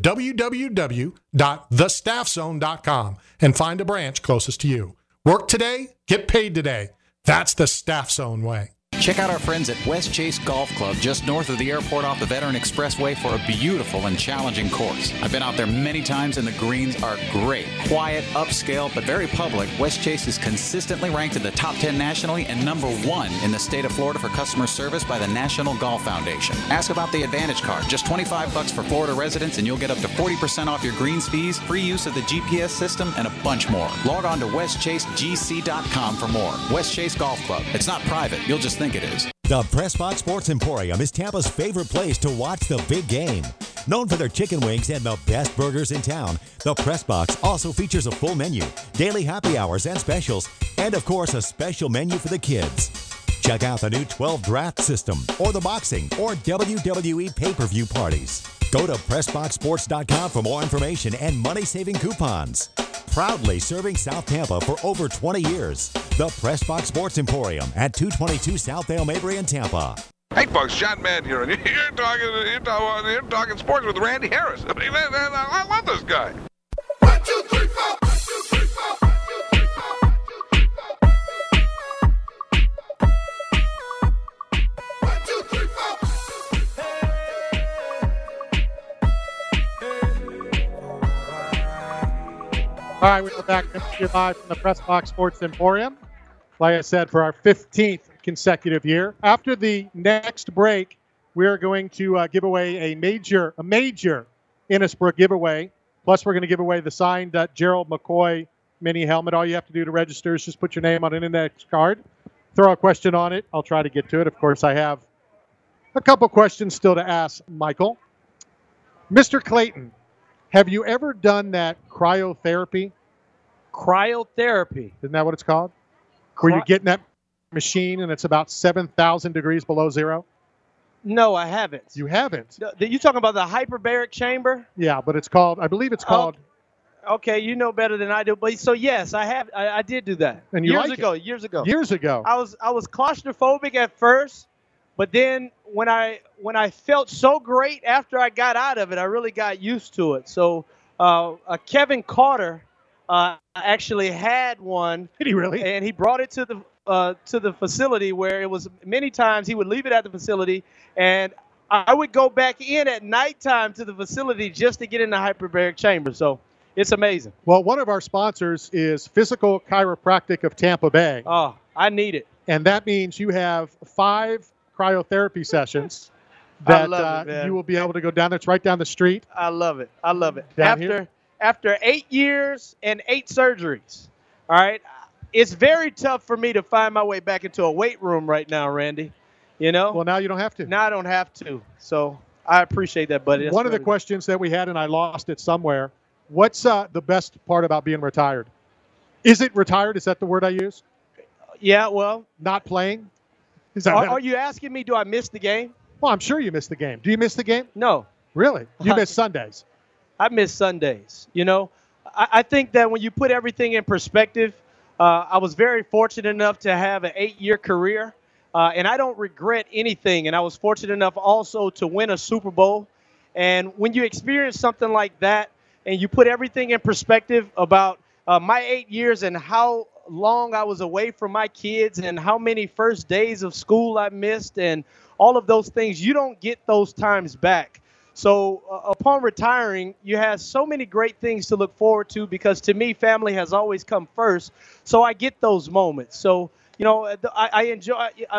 Speaker 5: www.thestaffzone.com and find a branch closest to you. Work today, get paid today. That's the Staff Zone way.
Speaker 13: Check out our friends at West Chase Golf Club, just north of the airport off the Veteran Expressway, for a beautiful and challenging course. I've been out there many times, and the greens are great. Quiet, upscale, but very public, West Chase is consistently ranked in the top 10 nationally and number 1 in the state of Florida for customer service by the National Golf Foundation. Ask about the Advantage Card. Just $25 for Florida residents, and you'll get up to 40% off your greens fees, free use of the GPS system, and a bunch more. Log on to westchasegc.com for more. West Chase Golf Club. It's not private. You'll just think it is.
Speaker 9: The PressBox Sports Emporium is Tampa's favorite place to watch the big game. Known for their chicken wings and the best burgers in town, the PressBox also features a full menu, daily happy hours and specials, and of course a special menu for the kids. Check out the new 12 draft system or the boxing or WWE pay-per-view parties. Go to PressBoxSports.com for more information and money-saving coupons. Proudly serving South Tampa for over 20 years. The PressBox Sports Emporium at 222 South Ale Mabry in Tampa.
Speaker 14: Hey folks, John Madden here, and you're talking sports with Randy Harris. I mean, I love this guy. 1, 2, 3, 4. 1, 2, 3, 4.
Speaker 3: All right, we're back here live from the PressBox Sports Emporium. Like I said, for our 15th consecutive year. After the next break, we are going to give away a major Innisbrook giveaway. Plus, we're going to give away the signed Gerald McCoy mini helmet. All you have to do to register is just put your name on an index card, throw a question on it. I'll try to get to it. Of course, I have a couple questions still to ask Michael. Mr. Clayton, have you ever done that cryotherapy?
Speaker 4: Cryotherapy.
Speaker 3: Isn't that what it's called? Where you get in that machine and it's about 7,000 degrees below zero?
Speaker 4: No, I haven't.
Speaker 3: You haven't?
Speaker 4: You talking about the hyperbaric chamber?
Speaker 3: Yeah, but it's called, I believe it's called.
Speaker 4: Okay, you know better than I do. But so yes, I have. I did do that.
Speaker 3: And you
Speaker 4: years
Speaker 3: like
Speaker 4: ago.
Speaker 3: it?
Speaker 4: Years ago.
Speaker 3: Years ago.
Speaker 4: I was claustrophobic at first, but then when I felt so great after I got out of it, I really got used to it. So Kevin Carter actually had one.
Speaker 3: Did he really?
Speaker 4: And he brought it to the facility where it was many times he would leave it at the facility, and I would go back in at nighttime to the facility just to get in the hyperbaric chamber. So it's amazing.
Speaker 3: Well, one of our sponsors is Physical Chiropractic of Tampa Bay.
Speaker 4: Oh, I need it.
Speaker 3: And that means you have 5 cryotherapy sessions that you will be able to go down. It's right down the street.
Speaker 4: I love it. I love it.
Speaker 3: Down
Speaker 4: After 8 years and 8 surgeries, all right, it's very tough for me to find my way back into a weight room right now, Randy. You know?
Speaker 3: Well, now you don't have to.
Speaker 4: Now I don't have to. So I appreciate that, buddy.
Speaker 3: One of the questions that we had, and I lost it somewhere, what's the best part about being retired? Is it retired? Is that the word I use?
Speaker 4: Yeah, well.
Speaker 3: Not playing? Is that
Speaker 4: Are you asking me, do I miss the game?
Speaker 3: Well, I'm sure you missed the game. Do you miss the game?
Speaker 4: No.
Speaker 3: Really? You miss Sundays?
Speaker 4: I miss Sundays. You know, I think that when you put everything in perspective, I was very fortunate enough to have an 8-year career, and I don't regret anything. And I was fortunate enough also to win a Super Bowl. And when you experience something like that and you put everything in perspective about my 8 years and how long I was away from my kids and how many first days of school I missed and all of those things, you don't get those times back. So upon retiring, you have so many great things to look forward to because to me, family has always come first. So I get those moments. So, you know, I enjoy,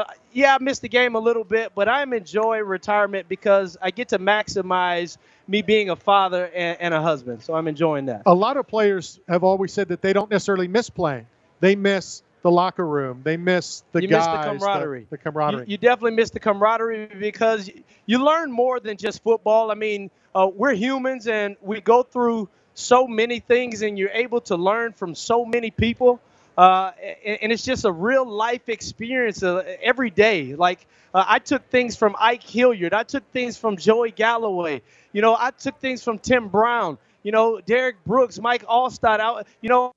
Speaker 4: I miss the game a little bit, but I enjoy retirement because I get to maximize me being a father and a husband. So I'm enjoying that.
Speaker 3: A lot of players have always said that they don't necessarily miss playing. They miss the locker room. They miss the guys.
Speaker 4: Miss the camaraderie.
Speaker 3: The camaraderie.
Speaker 4: You definitely miss the camaraderie because you learn more than just football. I mean, we're humans and we go through so many things and you're able to learn from so many people. And it's just a real life experience every day. Like I took things from Ike Hilliard. I took things from Joey Galloway. You know, I took things from Tim Brown. You know, Derek Brooks, Mike Allstott.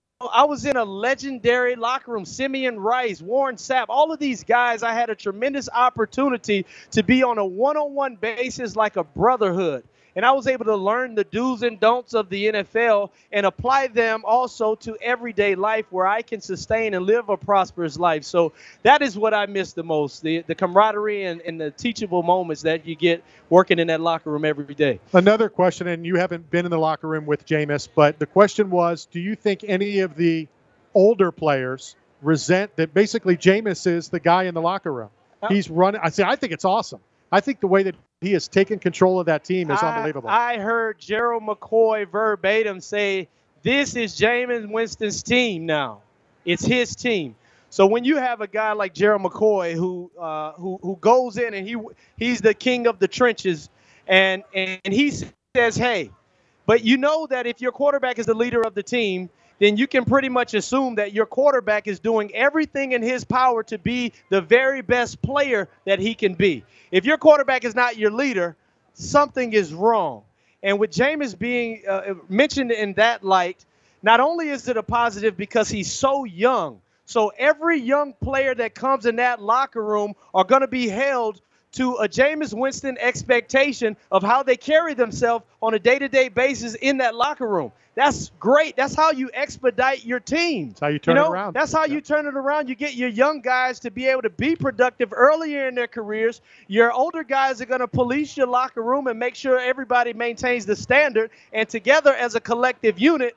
Speaker 4: I was in a legendary locker room, Simeon Rice, Warren Sapp, all of these guys. I had a tremendous opportunity to be on a one-on-one basis like a brotherhood. And I was able to learn the do's and don'ts of the NFL and apply them also to everyday life where I can sustain and live a prosperous life. So that is what I miss the most, the camaraderie and the teachable moments that you get working in that locker room every day.
Speaker 3: Another question, and you haven't been in the locker room with Jameis, but the question was, do you think any of the older players resent that basically Jameis is the guy in the locker room? He's running. I think it's awesome. I think the way that he has taken control of that team is unbelievable.
Speaker 4: I heard Gerald McCoy verbatim say, this is Jameis Winston's team now. It's his team. So when you have a guy like Gerald McCoy who goes in and he's the king of the trenches, and he says, hey, but you know that if your quarterback is the leader of the team, then you can pretty much assume that your quarterback is doing everything in his power to be the very best player that he can be. If your quarterback is not your leader, something is wrong. And with Jameis being mentioned in that light, not only is it a positive because he's so young, so every young player that comes in that locker room are going to be held to a Jameis Winston expectation of how they carry themselves on a day-to-day basis in that locker room. That's great. That's how you expedite your team.
Speaker 3: That's how you turn it around.
Speaker 4: That's how you turn it around. You get your young guys to be able to be productive earlier in their careers. Your older guys are going to police your locker room and make sure everybody maintains the standard. And together as a collective unit,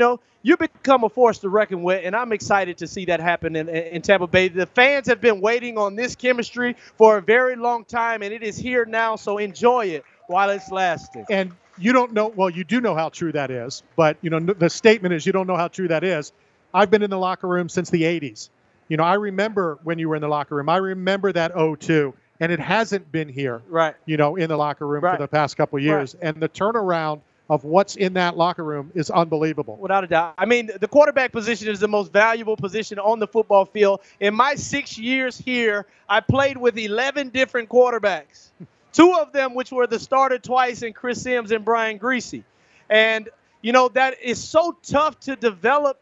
Speaker 4: you become a force to reckon with, and I'm excited to see that happen in Tampa Bay. The fans have been waiting on this chemistry for a very long time, and it is here now, so enjoy it while it's lasting.
Speaker 3: And you don't know, well, you do know how true that is, but, the statement is you don't know how true that is. I've been in the locker room since the 80s. I remember when you were in the locker room. I remember that 2002, and it hasn't been here,
Speaker 4: right?
Speaker 3: In the locker room for the past couple of years. Right. And the turnaround of what's in that locker room is unbelievable.
Speaker 4: Without a doubt. I mean, the quarterback position is the most valuable position on the football field. In my 6 years here, I played with 11 different quarterbacks. 2 of them, which were the starter twice, in Chris Sims and Brian Griese. And, that is so tough to develop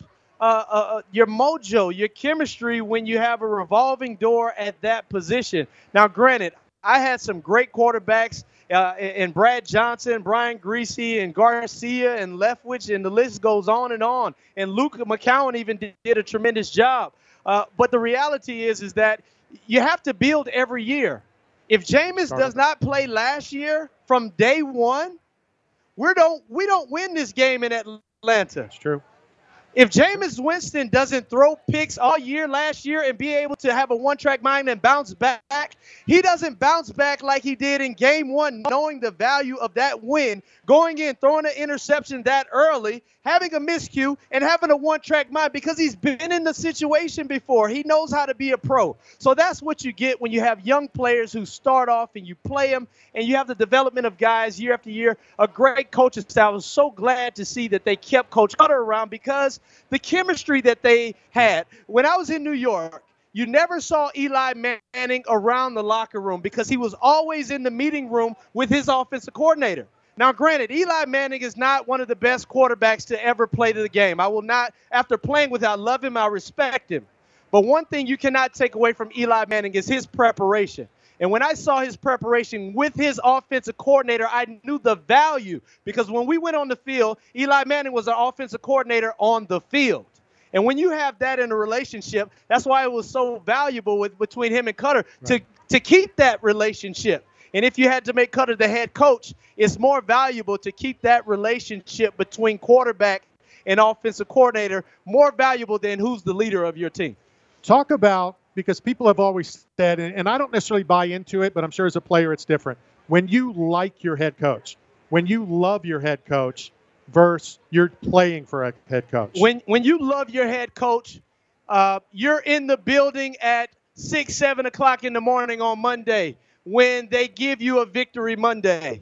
Speaker 4: your mojo, your chemistry when you have a revolving door at that position. Now, granted, I had some great quarterbacks and Brad Johnson, Brian Griese, and Garcia, and Leftwich, and the list goes on. And Luke McCowan even did a tremendous job. But the reality is that you have to build every year. If Jameis does not play last year from day one, we don't win this game in Atlanta.
Speaker 3: That's true.
Speaker 4: If Jameis Winston doesn't throw picks all year last year and be able to have a one-track mind and bounce back, he doesn't bounce back like he did in game one, knowing the value of that win, going in, throwing an interception that early, having a miscue, and having a one-track mind because he's been in the situation before. He knows how to be a pro. So that's what you get when you have young players who start off and you play them, and you have the development of guys year after year. A great coaching staff. I was so glad to see that they kept Coach Cutter around because the chemistry that they had. When I was in New York, you never saw Eli Manning around the locker room because he was always in the meeting room with his offensive coordinator. Now, granted, Eli Manning is not one of the best quarterbacks to ever play the game. I will not, after playing with him, I love him, I respect him. But one thing you cannot take away from Eli Manning is his preparation. And when I saw his preparation with his offensive coordinator, I knew the value because when we went on the field, Eli Manning was our offensive coordinator on the field. And when you have that in a relationship, that's why it was so valuable between him and Cutter to keep that relationship. And if you had to make Cutter the head coach, it's more valuable to keep that relationship between quarterback and offensive coordinator more valuable than who's the leader of your team.
Speaker 3: Talk about, because people have always said, and I don't necessarily buy into it, but I'm sure as a player it's different. When you like your head coach, when you love your head coach versus you're playing for a head coach.
Speaker 4: When you love your head coach, you're in the building at 6, 7 o'clock in the morning on Monday when they give you a victory Monday.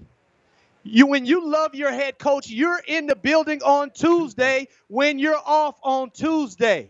Speaker 4: When you love your head coach, you're in the building on Tuesday when you're off on Tuesday.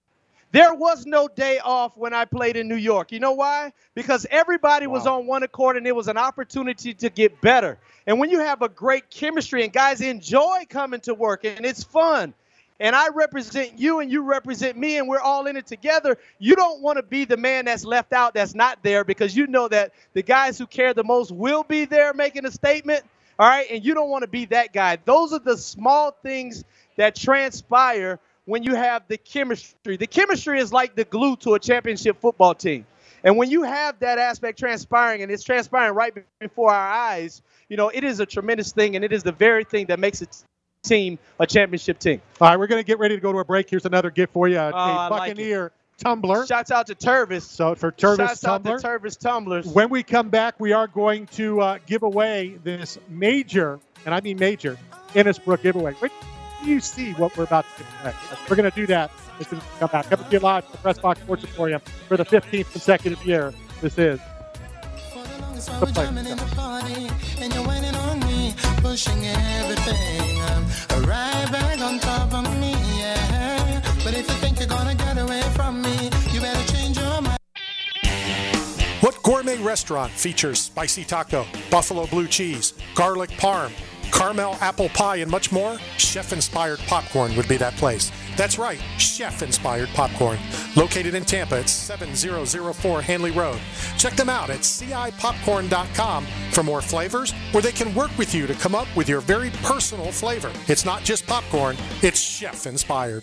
Speaker 4: There was no day off when I played in New York. You know why? Because everybody was on one accord and it was an opportunity to get better. And when you have a great chemistry and guys enjoy coming to work and it's fun, and I represent you and you represent me and we're all in it together, you don't want to be the man that's left out, that's not there, because you know that the guys who care the most will be there making a statement, all right? And you don't want to be that guy. Those are the small things that transpire when you have the chemistry. The chemistry is like the glue to a championship football team. And when you have that aspect transpiring, and it's transpiring right before our eyes, it is a tremendous thing, and it is the very thing that makes it team a championship team.
Speaker 3: All right, we're going to get ready to go to a break. Here's another gift for you, a Buccaneer tumbler.
Speaker 4: Shouts out to Tervis.
Speaker 3: So for Tervis
Speaker 4: Shouts
Speaker 3: tumbler.
Speaker 4: out to Tervis tumblers.
Speaker 3: When we come back, we are going to give away this major, and I mean major, Innisbrook giveaway. you see what we're about to do next? We're going to do that as soon as we come back. Coming to you live from the Press Box Sports Emporium for the 15th consecutive year. This is the Players Show.
Speaker 15: And you're waiting on me, pushing everything right back on top of me, yeah. But if you think you're gonna get away from me, you better change your mind.
Speaker 5: What gourmet restaurant features spicy taco, buffalo blue cheese, garlic parm, caramel apple pie, and much more? Chef-inspired popcorn would be that place. That's right, chef-inspired popcorn. Located in Tampa at 7004 Hanley Road. Check them out at cipopcorn.com for more flavors, where they can work with you to come up with your very personal flavor. It's not just popcorn, it's chef-inspired.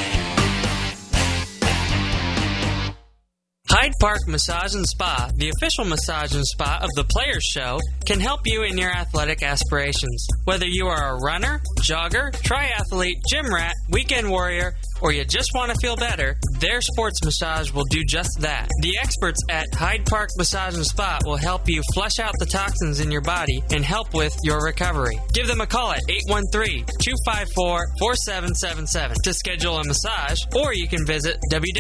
Speaker 8: Hyde Park Massage and Spa, the official massage and spa of the Players Show, can help you in your athletic aspirations. Whether you are a runner, jogger, triathlete, gym rat, weekend warrior, or you just want to feel better, their sports massage will do just that. The experts at Hyde Park Massage and Spa will help you flush out the toxins in your body and help with your recovery. Give them a call at 813-254-4777 to schedule a massage, or you can visit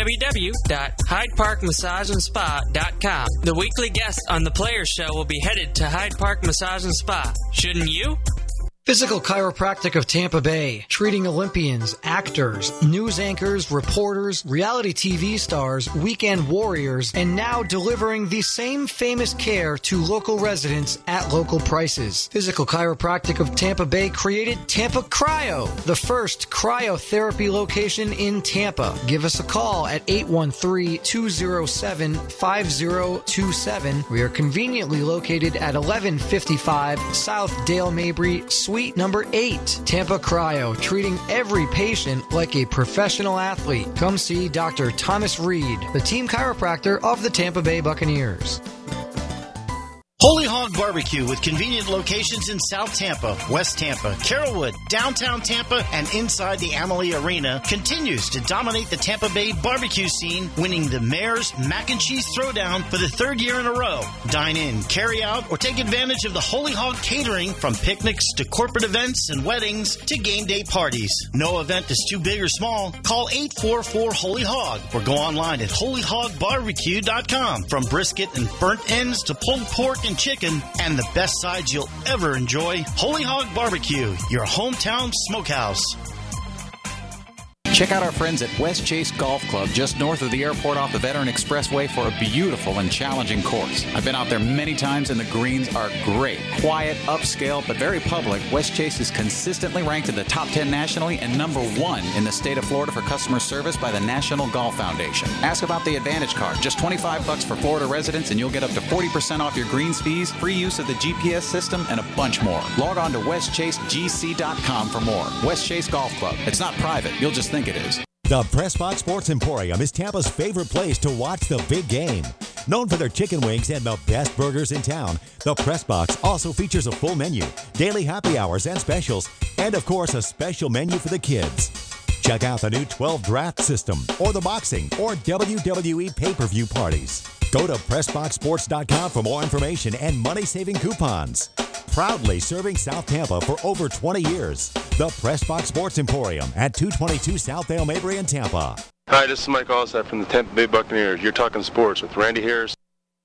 Speaker 8: www.hydeparkmassageandspa.com. The weekly guest on the Players Show will be headed to Hyde Park Massage and Spa. Shouldn't you?
Speaker 6: Physical Chiropractic of Tampa Bay, treating Olympians, actors, news anchors, reporters, reality TV stars, weekend warriors, and now delivering the same famous care to local residents at local prices. Physical Chiropractic of Tampa Bay created Tampa Cryo, the first cryotherapy location in Tampa. Give us a call at 813-207-5027. We are conveniently located at 1155 South Dale Mabry, Suite number 8. Tampa Cryo, treating every patient like a professional athlete. Come see Dr. Thomas Reed, the team chiropractor of the Tampa Bay Buccaneers.
Speaker 7: Holy Hog Barbecue with convenient locations in South Tampa, West Tampa, Carrollwood, downtown Tampa, and inside the Amalie Arena continues to dominate the Tampa Bay barbecue scene, winning the Mayor's Mac and Cheese Throwdown for the 3rd year in a row. Dine in, carry out, or take advantage of the Holy Hog catering, from picnics to corporate events and weddings to game day parties. No event is too big or small. Call 844-HOLY-HOG or go online at holyhogbarbecue.com. From brisket and burnt ends to pulled pork and chicken, and the best sides you'll ever enjoy, Holy Hog Barbecue, your hometown smokehouse.
Speaker 13: Check out our friends at West Chase Golf Club, just north of the airport off the Veteran Expressway, for a beautiful and challenging course. I've been out there many times, and the greens are great. Quiet, upscale, but very public. West Chase is consistently ranked in the top 10 nationally and number 1 in the state of Florida for customer service by the National Golf Foundation. Ask about the Advantage Card. Just $25 for Florida residents, and you'll get up to 40% off your greens fees, free use of the GPS system, and a bunch more. Log on to westchasegc.com for more. West Chase Golf Club. It's not private. You'll just think it is.
Speaker 9: The Press Box Sports Emporium is Tampa's favorite place to watch the big game. Known for their chicken wings and the best burgers in town, the Press Box also features a full menu, daily happy hours and specials, and of course a special menu for the kids. Check out the new 12 draft system, or the boxing or WWE pay-per-view parties. Go to PressBoxSports.com for more information and money-saving coupons. Proudly serving South Tampa for over 20 years. The Press Box Sports Emporium at 222 South Dale Mabry in Tampa.
Speaker 16: Hi, this is Mike Allsap from the Tampa Bay Buccaneers. You're talking sports with Randy Harris.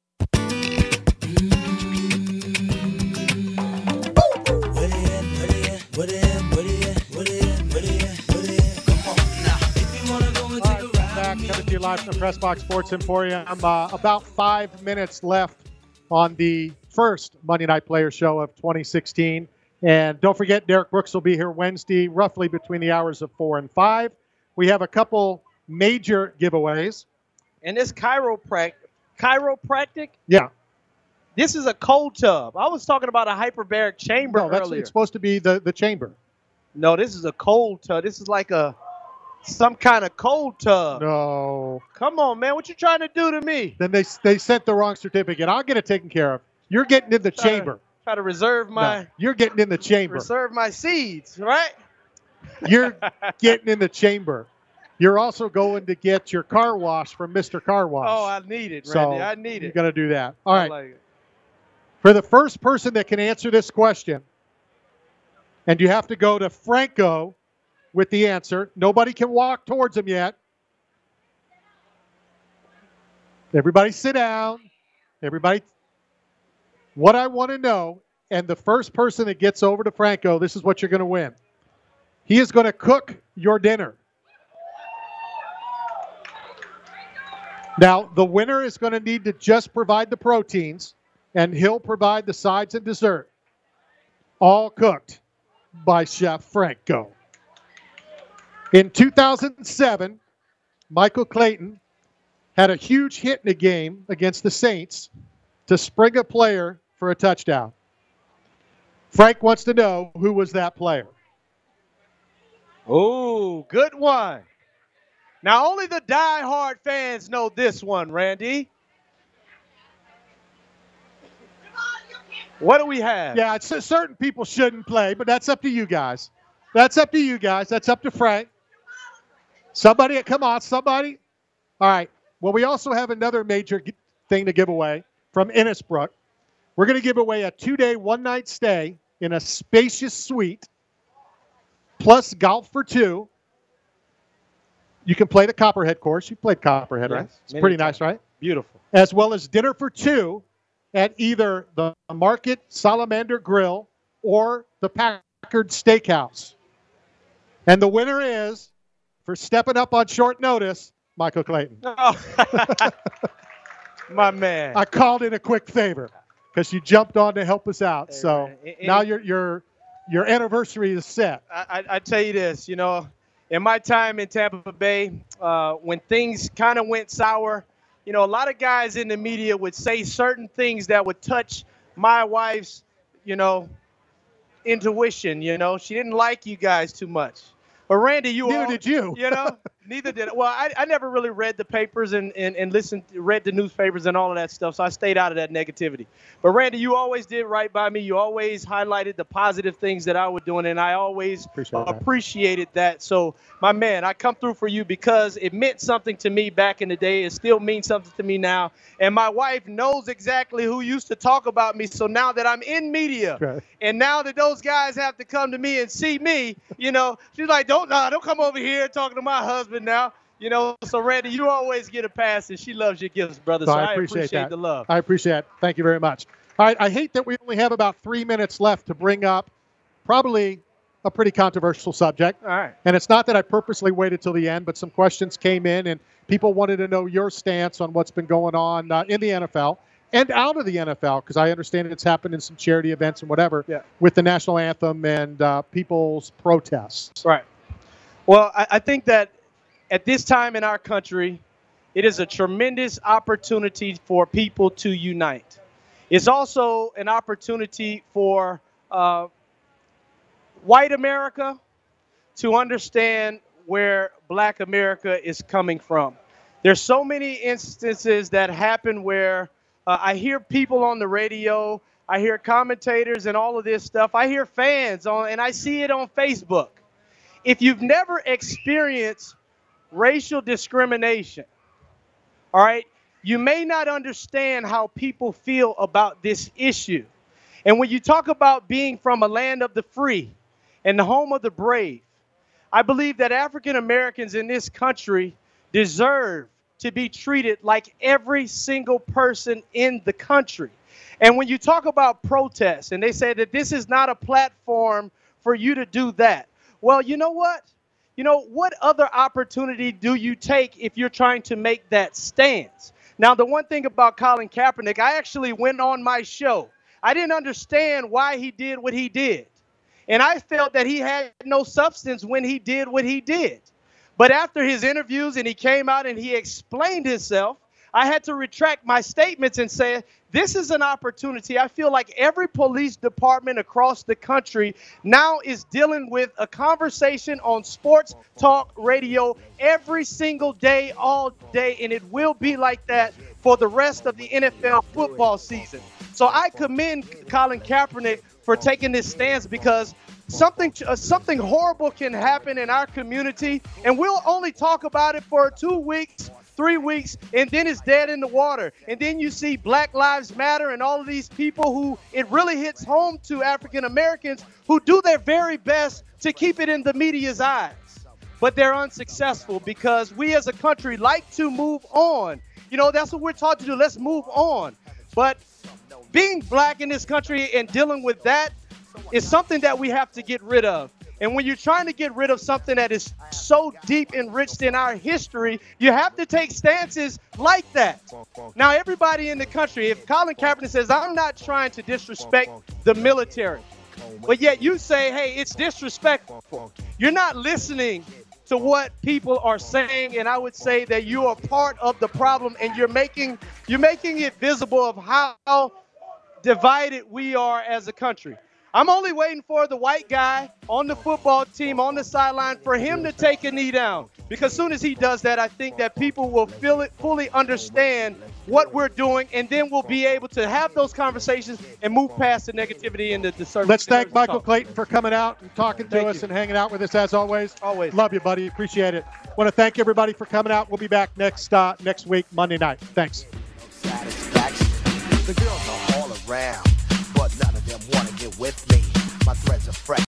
Speaker 3: Coming to you live from the Press Box Sports Emporium. About 5 minutes left on the first Monday Night Players Show of 2016. And don't forget, Derek Brooks will be here Wednesday, roughly between the hours of 4 and 5. We have a couple major giveaways.
Speaker 4: And this chiropractic,
Speaker 3: yeah,
Speaker 4: this is a cold tub. I was talking about a hyperbaric chamber earlier.
Speaker 3: It's supposed to be the chamber.
Speaker 4: No, this is a cold tub. This is like some kind of cold tub.
Speaker 3: No.
Speaker 4: Come on, man. What you trying to do to me?
Speaker 3: Then they sent the wrong certificate. I'll get it taken care of. You're getting in the chamber.
Speaker 4: Try to reserve my...
Speaker 3: No, you're getting in the chamber.
Speaker 4: Reserve my seeds, right?
Speaker 3: You're getting in the chamber. You're also going to get your car wash from Mr. Car Wash.
Speaker 4: Oh, I need it, Randy.
Speaker 3: So
Speaker 4: I need it.
Speaker 3: You're going to do that. All right.
Speaker 4: Like it.
Speaker 3: For the first person that can answer this question, and you have to go to Franco with the answer. Nobody can walk towards him yet. Everybody sit down. Everybody. What I want to know, and the first person that gets over to Franco, this is what you're going to win. He is going to cook your dinner. Now, the winner is going to need to just provide the proteins, and he'll provide the sides and dessert. All cooked by Chef Franco. In 2007, Michael Clayton had a huge hit in a game against the Saints to spring a player for a touchdown. Frank wants to know who was that player.
Speaker 4: Oh, good one. Now, only the die-hard fans know this one, Randy. What do we have?
Speaker 3: Yeah, certain people shouldn't play, but that's up to you guys. That's up to you guys. That's up to Frank. Somebody, come on, somebody. All right. Well, we also have another major thing to give away from Innisbrook. We're going to give away a 2-day, 1-night stay in a spacious suite, plus golf for 2. You can play the Copperhead course. You played Copperhead, right? It's pretty nice, right?
Speaker 4: Beautiful.
Speaker 3: As well as dinner for 2 at either the Market Salamander Grill or the Packard Steakhouse. And the winner is, for stepping up on short notice, Michael Clayton.
Speaker 4: Oh. My man.
Speaker 3: I called in a quick favor because you jumped on to help us out. So now your anniversary is set.
Speaker 4: I tell you this, you know, in my time in Tampa Bay, when things kind of went sour, you know, a lot of guys in the media would say certain things that would touch my wife's, you know, intuition. You know, she didn't like you guys too much. But Randy,
Speaker 3: neither did you.
Speaker 4: You know, neither did. Well, I never really read the papers and read the newspapers and all of that stuff, so I stayed out of that negativity. But Randy, you always did right by me. You always highlighted the positive things that I was doing, and I always appreciated that. So, my man, I come through for you because it meant something to me back in the day. It still means something to me now. And my wife knows exactly who used to talk about me. So now that I'm in media, and now that those guys have to come to me and see me, you know, she's like, don't come over here talking to my husband now. You know, so Randy, you always get a pass, and she loves your gifts, brother. So I appreciate
Speaker 3: that.
Speaker 4: The love.
Speaker 3: I appreciate it. Thank you very much. All right, I hate that we only have about 3 minutes left to bring up probably a pretty controversial subject.
Speaker 4: All right.
Speaker 3: And it's not that I purposely waited till the end, but some questions came in, and people wanted to know your stance on what's been going on in the NFL and out of the NFL, because I understand it's happened in some charity events and whatever with the national anthem and people's protests.
Speaker 4: Right. Well, I think that at this time in our country, it is a tremendous opportunity for people to unite. It's also an opportunity for white America to understand where black America is coming from. There's so many instances that happen where I hear people on the radio, I hear commentators and all of this stuff. I hear fans and I see it on Facebook. If you've never experienced racial discrimination, all right, you may not understand how people feel about this issue. And when you talk about being from a land of the free and the home of the brave, I believe that African Americans in this country deserve to be treated like every single person in the country. And when you talk about protests, and they say that this is not a platform for you to do that. Well, you know what? You know, what other opportunity do you take if you're trying to make that stance? Now, the one thing about Colin Kaepernick, I actually went on my show. I didn't understand why he did what he did. And I felt that he had no substance when he did what he did. But after his interviews and he came out and he explained himself, I had to retract my statements and say, this is an opportunity. I feel like every police department across the country now is dealing with a conversation on sports talk radio every single day, all day, and it will be like that for the rest of the NFL football season. So I commend Colin Kaepernick for taking this stance, because something horrible can happen in our community, and we'll only talk about it for 2 weeks, 3 weeks, and then it's dead in the water. And then you see Black Lives Matter and all of these people who it really hits home to, African Americans who do their very best to keep it in the media's eyes. But they're unsuccessful because we as a country like to move on. You know, that's what we're taught to do. Let's move on. But being black in this country and dealing with that is something that we have to get rid of. And when you're trying to get rid of something that is so deep enriched in our history, you have to take stances like that. Now, everybody in the country, if Colin Kaepernick says, I'm not trying to disrespect the military, but yet you say, hey, it's disrespectful, you're not listening to what people are saying, and I would say that you are part of the problem, and you're making it visible of how divided we are as a country. I'm only waiting for the white guy on the football team on the sideline for him to take a knee down. Because as soon as he does that, I think that people will fully understand what we're doing, and then we'll be able to have those conversations and move past the negativity and the service.
Speaker 3: Let's thank Michael Clayton for coming out and talking to us and hanging out with us as always.
Speaker 4: Always.
Speaker 3: Love you, buddy. Appreciate it. Want to thank everybody for coming out. We'll be back next week, Monday night. Thanks.
Speaker 17: The girls are all around, but none of them want to get with me. My threads are fresh.